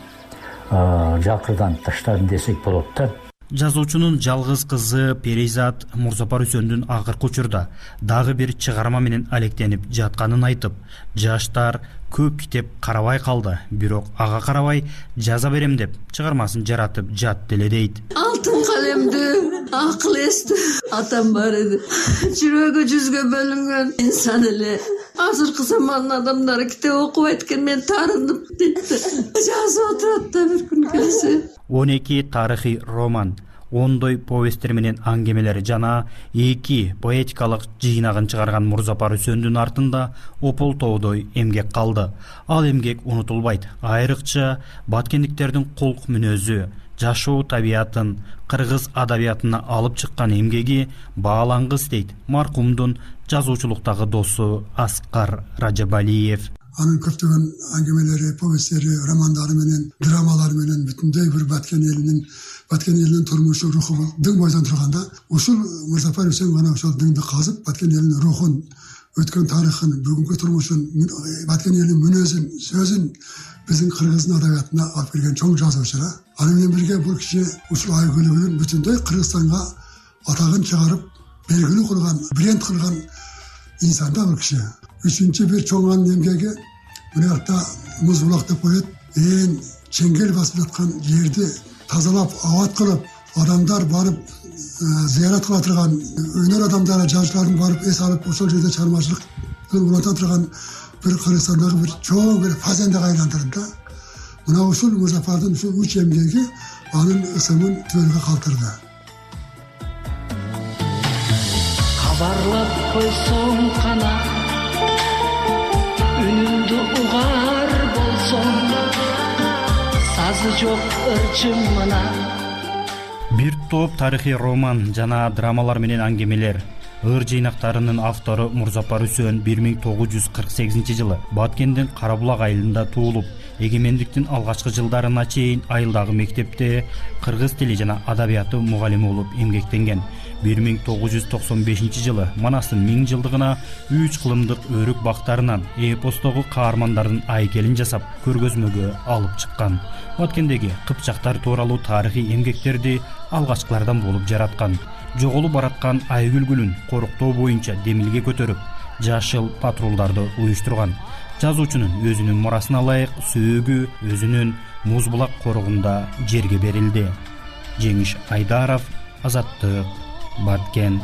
O: жакырдан таштадым десек болот да.
J: Жазуучунун жалгыз кызы Перизат Мурзапар Үсөндүн акыркы учурда дагы бир чыгарма менен алектенип жатканын айтып, жаштар көп китеп карабай калды, бирок ага карабай жаза берем деп чыгармасын жаратып жатты эле дейт.
P: Алтын калемдүү, акыл эстүү атам бар эди. Жүрөгү жүзгө бөлүнгөн инсан эле. Азыркы замандын адамдары китеп окубайт экен, мен таарынып дейт. Жазып отурат да бир күн келсе.
J: 12 тарыхый роман, 10 повесттер менен аңгемелер жана 2 поэтикалык жыйнагын чыгарган Мурзапар Үсөндүн артында опол тоодой эмгек калды. Ал эмгек унутулбайт. Айрыкча баткендиктердин кулк мүнөзү, жашоо табиятын кыргыз адабиятына алып чыккан эмгеги баалангыс дейт маркумдун жазуучулуктагы досу Аскар Ражабалиев.
Q: Анын көптөгөн аңгемелери, повесттери, романдары менен, драмалары менен бүтүндөй бир Баткен элинин турмушу, руху дың бойдон турганда, ушул Мурзапар Үсөн гана ошол дыңды казып, Баткен элинин рухун, өткөн тарыхын, бүгүнкү турмушун, Баткен элинин мүнөзүн, сөзүн биздин кыргыздын адабиятына алып келген чоң жазуучу. Аны менен бирге бул киши ушул айгүлүгүнүн бүтүндөй Кыргызстанга атагын чыгарып, белгилүү кылган, бренд кылган инсан да бул киши. Üçüncü bir çoğan emgegi bu yakta muz bulak деп koyup en çengel basıp yatkan yerde tazalap, avat kılıp adamlar barıp ziyaret kılatırgan önер adamlara жазуучулардын barıp es alıp ошол жерде чыгармачылык улантатырган bir Kırgızstandагы bir çoğ bir fazendege aylandырды да. Mına ушул Мурзапардын ушул 3 эмгеги анын ысымын түбөлгө калтырды.
I: Кабарлап койсоң кана үнүмдү угар болсоң, сазы жок ырчымына.
J: Бир топ тарыхый роман жана драмалар менен аңгемелер. Ыр жыйнактарынын автору Мурзапар Үсөн 1948-жылы Баткендин Карабулак айылында туулуп, эгемендиктин алгачкы жылдарына чейин айылдагы мектепте кыргыз тили жана адабияты мугалими болуп эмгектенген. 1995-жылы Манастын 1000 жылдыгына 3 кылымдык өрүк бактарынан эпостогу каармандардын айкелин жасап, көргөзмөгө алып чыккан. Баткендеги кыпчактар тууралуу тарыхый эмгектерди алгачкылардан болуп жараткан. Жоголуп бараткан айгүлгүлүн коруктоо боюнча демилге көтөрүп, жашыл патрулдарды уюштурган. Жазуучунун өзүнүн мурасына ылайык сөөгү өзүнүн муз булак корогунда жерге берилди. Жеңиш Айдаров, Азаттык, Баткен.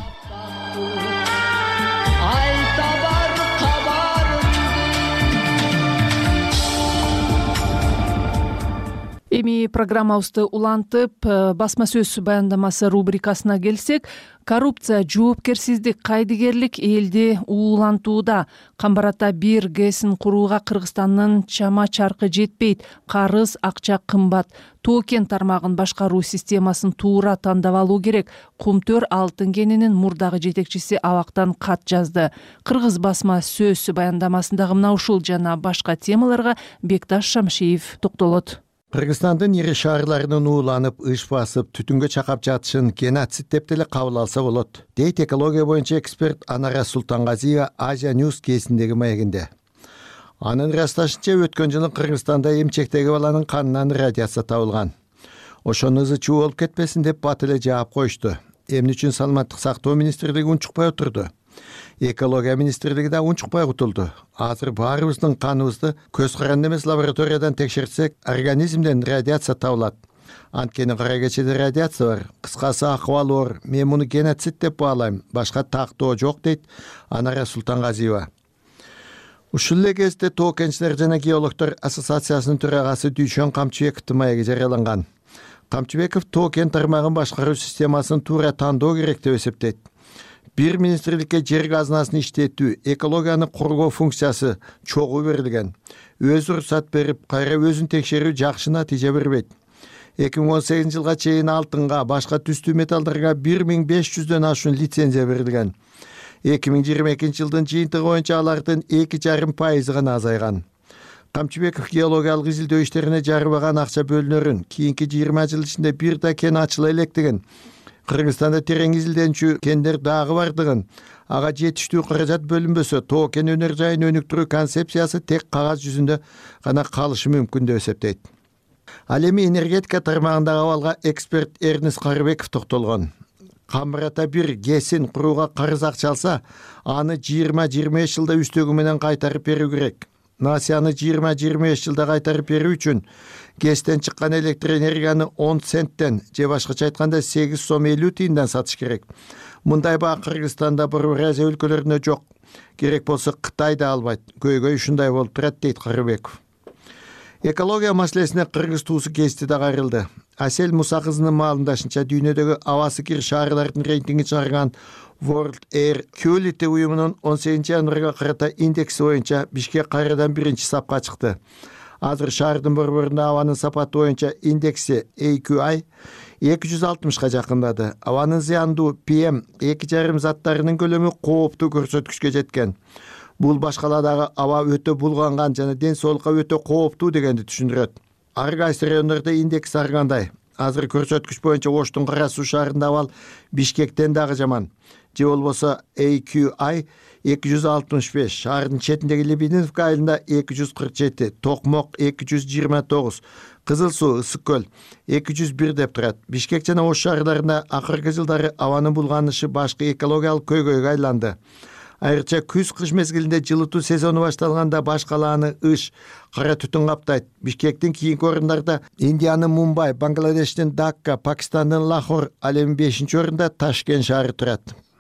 B: Эми программабызды улантып, басма сөз баяндамасы рубрикасына келсек, коррупция, жоопкерсиздик, кайдыгерлик элди уулантууда. Камбарата 1 ГЭСин курууга Кыргызстандын чама чаркы жетпейт, карыз, акча кымбат. Тоо кен тармагын башкаруу системасын туура тандап алуу керек. Кумтөр алтын кенинин мурдагы жетекчиси абактан кат жазды. Кыргыз басма сөз баяндамасындагы мына ушул жана башка темаларга Бекташ Шамшиев токтолот.
R: Кыргызстандын ири шаарларынын ууланып, ыш басып, түтүнгө чакап жатышын геноцид деп деле кабыл алса болот, дейт экология боюнча эксперт Анара Султангазиева Азия News кезиндеги маегинде. Анын ырасташынча, өткөн жылы Кыргызстанда эмчектеги баланын канынан радиация табылган. Ошонун ызы чуу болуп кетпесин деп бат эле жаап коюшту. Эмне үчүн Саламаттык сактоо министрлиги унчукпай отурду? Экология министрлиги да унчукпай кутулду. Азыр баарыбыздын каныбызды көз каранды эмес лабораториядан текшертсек, организмден радиация табылат. Анткени кара кечеде радиация бар. Кыскасы акыбалы оор. Мен муну геноцид деп баалайм. Башка тактоо жок, дейт Анара Султангазиева. Ушул эле кезде Тоо кенчилер жана геологдор ассоциациясынын төрагасы Дүйшөн Камчыбековдун маеги жарыяланган. Камчыбеков Тоо кен тармагын башкаруу системасын туура тандоо керек деп эсептейт. Бир министрликке жер казынасын иштетүү, экологияны коргоо функциясы чогуу берилген. Өз уруксат берип, кайра өзүн текшерүү жакшы натыйжа бербейт. 2018 жылга чейин алтынга, башка түстүү металлдарга 1500дөн ашуун лицензия берилген. 2022 жылдын жыйынтыгы боюнча алардын 2,5% гана азайган. Камчыбеков геологиялык изилдөө иштерине жарыбаган акча бөлүнөрүн кийинки 20 жыл ичинде бир да кен ачыла электигин, Кыргызстанда терең изилденчү кендер дагы бардыгын, ага жетиштүү каражат бөлүнбөсө, Тоо кен өнөр жайын өнүктүрүү концепциясы тек кагаз жүзүндө гана калышы мүмкүн деп эсептейт. Ал эми энергетика тармагындагы абалга эксперт Эрнис Карыбеков токтолгон. Камбарата 1 ГЭСин курууга карыз акча алса, аны 20-25 жылда үстөгү менен кайтарып берүү керек. Насияны 20-25 жылда кайтарып берүү үчүн ГЭСтен чыккан электр энергияны 10 центтен, же башкача айтканда 8 сом 50 тиынден сатыш керек. Мындай баа Кыргызстанда Борбор Азия өлкөлөрүндө жок. Керек болсо Кытай да албайт. Көйгөй ушундай болуп турат, дейт Карыбеков. Экология маселесине кыргыз туусу кести да кайрылды. Асел Муса кызынын маалымдашынча, дүйнөдөгү абасы кир шаарлардын рейтингин чыгарган World Air Quality уюмунун 18 январга карата индекси боюнча Бишкек кайрадан биринчи сапка чыкты. Азыр шаардын борборунда абанын сапаты боюнча индекси AQI 260га жакындады. Абанын зыяндуу PM2,5 заттарынын көлөмү кооптуу көрсөткүчкө жеткен. Бул башкалардагы аба өтө булганган жана ден соолукка өтө кооптуу дегенди түшүндүрөт. Ар кайсы райондордо индекс ар кандай. Азыр көрсөткүч боюнча Оштун Кара Суу шаарында абал Бишкектен дагы жаман. Же болбосо AQI 265, шаардын четиндеги Лебединовка айылында 247, Токмок 229, Кызыл Суу, Ысык көл 201 деп турат. Бишкек жана Ош шаарларында акыркы жылдары абанын булганышы башкы экологиялык көйгөйгө айланды. Айрыкча күз-кыш мезгилинде жылытуу сезону башталганда баш калааны ыш, кара түтүн каптайт. Бишкектин кийинки орундарда Индиянын Мумбай, Бангладештин Дакка, Пакистандын Лахор, ал эми 5-орунда Ташкент шаары турат.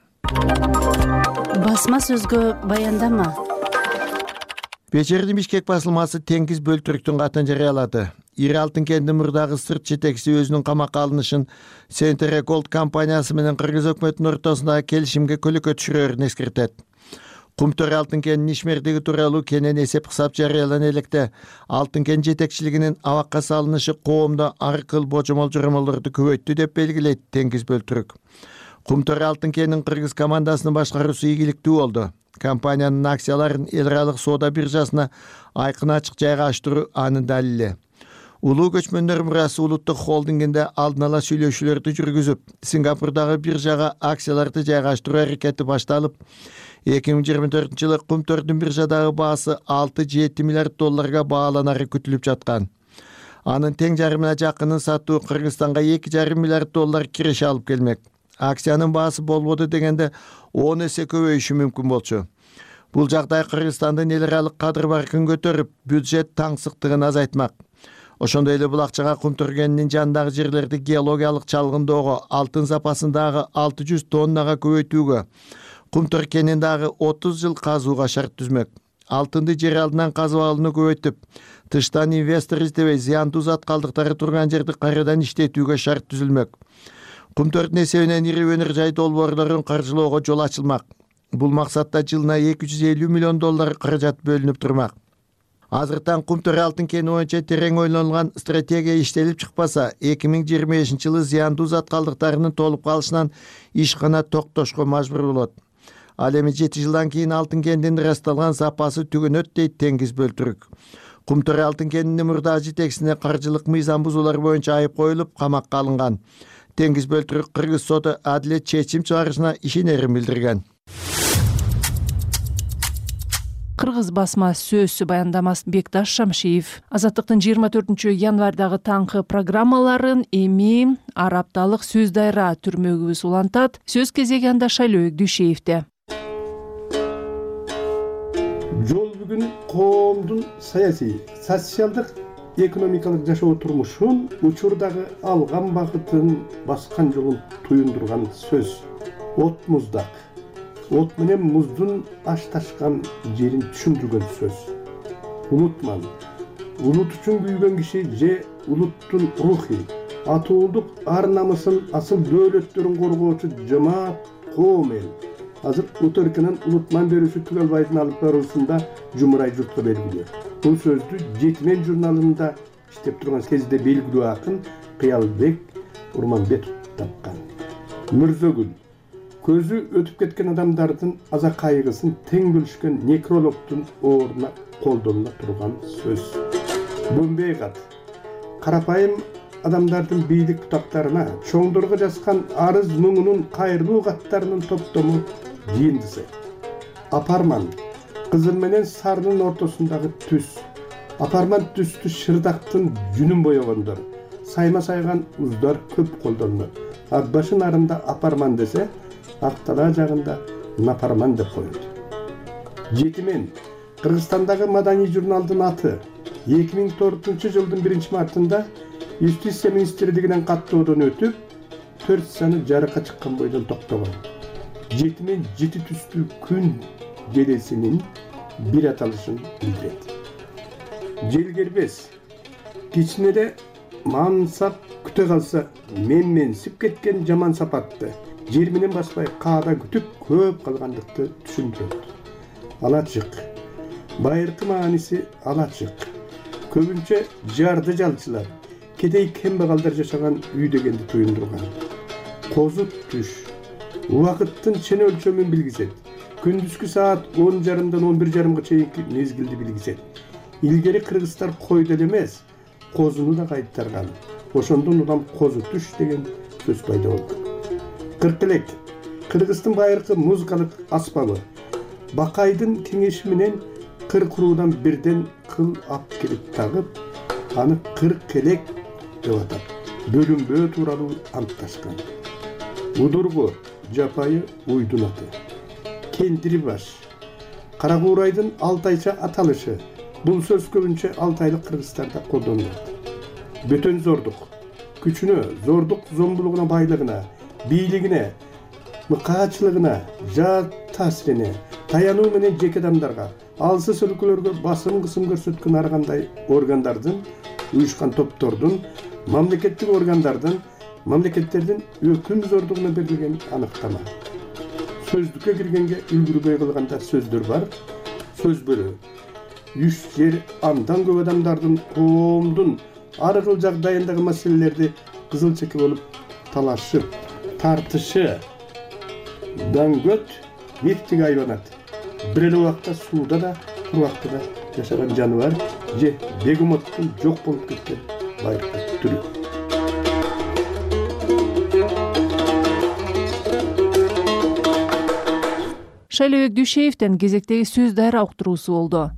F: Басма сөзгө баяндама.
R: Вечердин Бишкек басылмасы теңиз бөлтүрүктүн катын жарыялады. Ири алтын кендин мурдагы сырт жетекчиси өзүнүн камакка алынышын Centre Gold компаниясы менен кыргыз өкмөтүнүн ортосундагы келишимге көлөкө түшүрөрүн эскертет. Кумтөр алтын кенинин ишмердиги тууралуу кенен эсеп кысап жарыялана электе алтын кен жетекчилигинин абакка салынышы коомдо ар кыл божомол жоромолдорду көбөйттү деп белгилейт теңиз бөлтүрүк. Кумтөр алтын кенинин кыргыз командасынын башкаруусу ийгиликтүү болду. Компаниянын акцияларын эл аралык соода биржасына айкын ачык жайгаштыруу анын далили. Улуу көчмөндөр мурасы улуттук холдингинде алдын ала сүйлөшүүлөрдү жүргүзүп, Сингапурдагы биржага акцияларды жайгаштыруу аракети башталып, 2024 жылы Кумтөрдүн биржадагы баасы 6-7 миллиард долларга бааланары күтүлүп жаткан. Анын тең жарымына жакынын сатуу Кыргызстанга 2,5 миллиард доллар киреше алып келмек. Акциянын баасы болбоду дегенде 10 эсе көбөйүшү мүмкүн болчу. Бул жагдай Кыргызстандын эл аралык кадыр-баркын көтөрүп, бюджет таңсыктыгын азайтмак. Ошондой эле бул акчага кум төргөнүнүн жанындагы жерлерди геологиялык чалгындоого, алтын запасын дагы 600 тоннага көбөйтүүгө, кум төркенин дагы 30 жыл казууга шарт түзмөк. Алтынды жер алдынан казып алууну көбөйтүп, тыштан инвестор издебей зыяндуу зат калдыктары турган жерди кайрадан иштетүүгө шарт түзүлмөк. Кум төртүн эсебинен ири өнөр жай долбоорлорун каржылоого жол ачылмак. Бул максатта жылына 250 миллион доллар каражат бөлүнүп турмак. Азыртан кум төр алтын кени боюнча терең ойлонулган стратегия иштелип чыкпаса, 2025-жылы зыяндуу зат калдыктарынын толуп калышынан ишкана токтошко мажбур болот. Ал эми 7 жылдан кийин алтын кенинин расталган запасы түгөнөт дейт Теңиз Бөлтүрүк. Кум төр алтын кенинин мурдагы жетекчисине каржылык мыйзам бузуулар боюнча айып коюлуп, камакка алынган. Теңиз Бөлтүрүк Кыргыз соту адилет чечим чыгарышына ишенерин билдирген.
B: Кыргыз басма сөз баяндамасы Бекташ Шамшиев. Азаттыктын 24 январдагы таңкы программаларын эми арапталык сөз дайра түрмөгүбүз улантат. Сөз кезеги анда Шайлөөк Дүйшеевде.
M: Жол бүгүн коомдун саясий, социалдык, экономикалык жашоо турмушун учурдагы алган багытын, баскан жолун туюндурган сөз. От муздак. От менен муздун ашташкан жерин түшүндүргөн сөз. Унутман. Улут үчүн күйгөн киши же улуттун рухи, атуулдук ар намысын, асыл дөөлөттөрүн коргоочу жамаат коом эл. Азыр Утөркүнүн унутман берүүсү Түгөлбайдын алып баруусунда жумурай журтка белгилүү. Бул сөздү Жетимен журналында иштеп турган кезде белгилүү акын Кыялбек Урманбетов тапкан. Мырзөгүл көзү өтүп кеткен адамдардын аза кайгысын тең бөлүшкөн некрологдун ордуна колдонула турган сөз. Бөмбөй кат. Карапайым адамдардын бийлик кутактарына, чоңдорго жазган арыз муңунун кайрылуу каттарынын топтому жыйындысы. Апарман. Кызыл менен сарынын ортосундагы түс. Апарман түстү шырдактын жүнүн боёгондор. Сайма сайган уздар көп колдонулат. Акбашын арында апарман десе, Актала жагында напарман деп коет. Жетимен. Кыргызстандагы маданий журналдын аты 2004 жылдын 1 мартында Юстиция министрлигинен каттоодон өтүп, 4 саны жарыкка чыккан бойдон токтогон. Жетимен жети түстүү күн желесинин бир аталышын билдирет. Желгербес. Кичинеде мансап күтө калса, менсип кеткен жаман сапатты жер менен баспай каада күтүп көп калгандыкты түшүндүрөт. Алачык. Байыркы мааниси алачык. Көбүнчө жарды жалчылар, кедей кембагалдар жашаган үй дегенди туюндурган. Козу түш. Убакыттын чен өлчөмүн билгизет. Күндүзгү саат 10:30-дан 11:30 чейинки мезгилди билгизет. Илгери кыргыздар койду эле эмес, козуну да кайтарган. Ошондон улам козу түш деген сөз пайда болду. Кыркылек. Кыргыздын байыркы музыкалык аспабы. Бакайдын кеңеши менен кыркуруудан бирден кыл ап келип тагып, аны кыркелек деп атап, бөлүнбөө тууралуу антташкан. Удургу, жапайы уйдун аты. Кендири баш. Каракуурайдын алтайча аталышы. Бул сөз көбүнчө алтайлык кыргыздарда колдонулат. Бөтөн зордук. Күчүнө, зордук зомбулугуна, байлыгына, бийлигине, мыкаачылыгына, жаат таасирине, таянуу менен жеке адамдарга, алсыз өлкөлөргө басым кысым көрсөткөн ар кандай органдардын, уюшкан топтордун, мамлекеттик органдардын, мамлекеттердин өкүм зордугуна берилген аныктама. Сөздүккө киргенге үлгүрбөй калганда сөздөр бар. Сөз бөлүү. Үч жер андан көп адамдардын, коомдун ар кыл жагдайындагы маселелерди кызыл чеке болуп талашып, тартышы, даңгөт, нефтиге айланат. Бир эле убакта сууда да, кургакта да жашаган жаныбар же бегемоттун жок болуп кеткен байыркы түрү.
B: Шайлөөк Дүйшеевден кезектеги сөз дайра уктуруусу болду.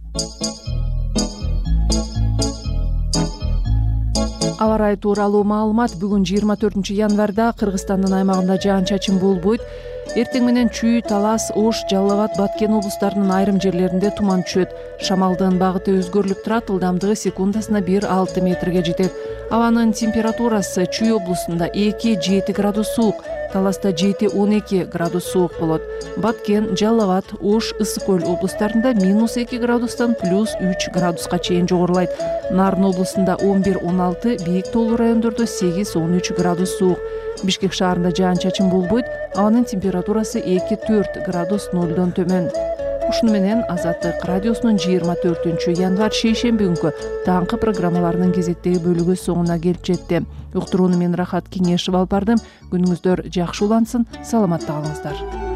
B: Аба ырайы тууралуу маалымат. Бүгүн 24 январда Кыргызстандын аймагында жаан-чачын болбойт. Эртең менен Чүй, Талас, Ош, Жалал Абад, Баткен облустарынын айрым жерлеринде туман түшөт. Шамалдын багыты өзгөрүлүп турат, ылдамдыгы секундасына 1-6 метрге жетет. Абанын температурасы Чүй облусунда 2-7 градус суук, Таласта 7-12 градус суук болот. Баткен, Жалал Абад, Ош, Ысык Көл облустарында -2 градустан +3 градуска чейин жогорулайт. Нарын облусунда 11-16, бийик тоолуу райондордо 8-13 градус суук. Бишкек шаарында жаан-чачын болбойт, абанын температурасы 2-4 градус нолдон төмөн. Ушуну менен Азаттык радиосунун 24-январь шейшемби күнкү таңкы программаларынын кезектеги бөлүгү соңуна келип жетти. Уктурууну мен Рахат Кеңешев алып бардым. Күнүңүздөр жакшы улансын, саламатта калыңыздар.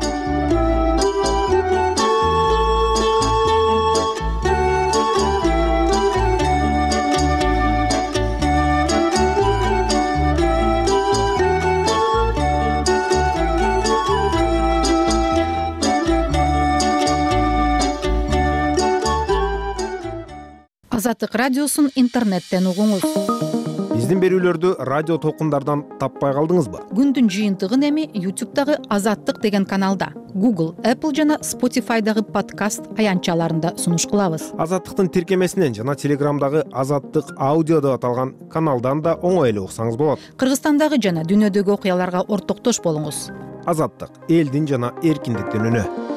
N: Азаттык радиосун интернеттен угуңуз.
L: Биздин берүүлөрдү радио толкундардан таппай калдыңызбы?
N: Күндүн жыйынтыгын эми YouTube'дагы Азаттык деген каналда, Google, Apple жана Spotify'дагы подкаст аянтчаларында сунуш кылабыз.
L: Азаттыктын тиркемесинен жана Телеграмдагы Азаттык аудио деп аталган каналдан да оңой эле уксаңыз болот.
N: Кыргызстандагы жана дүйнөдөгү окуяларга ортоктош болуңуз.
L: Азаттык — элдин жана эркиндиктин үнү.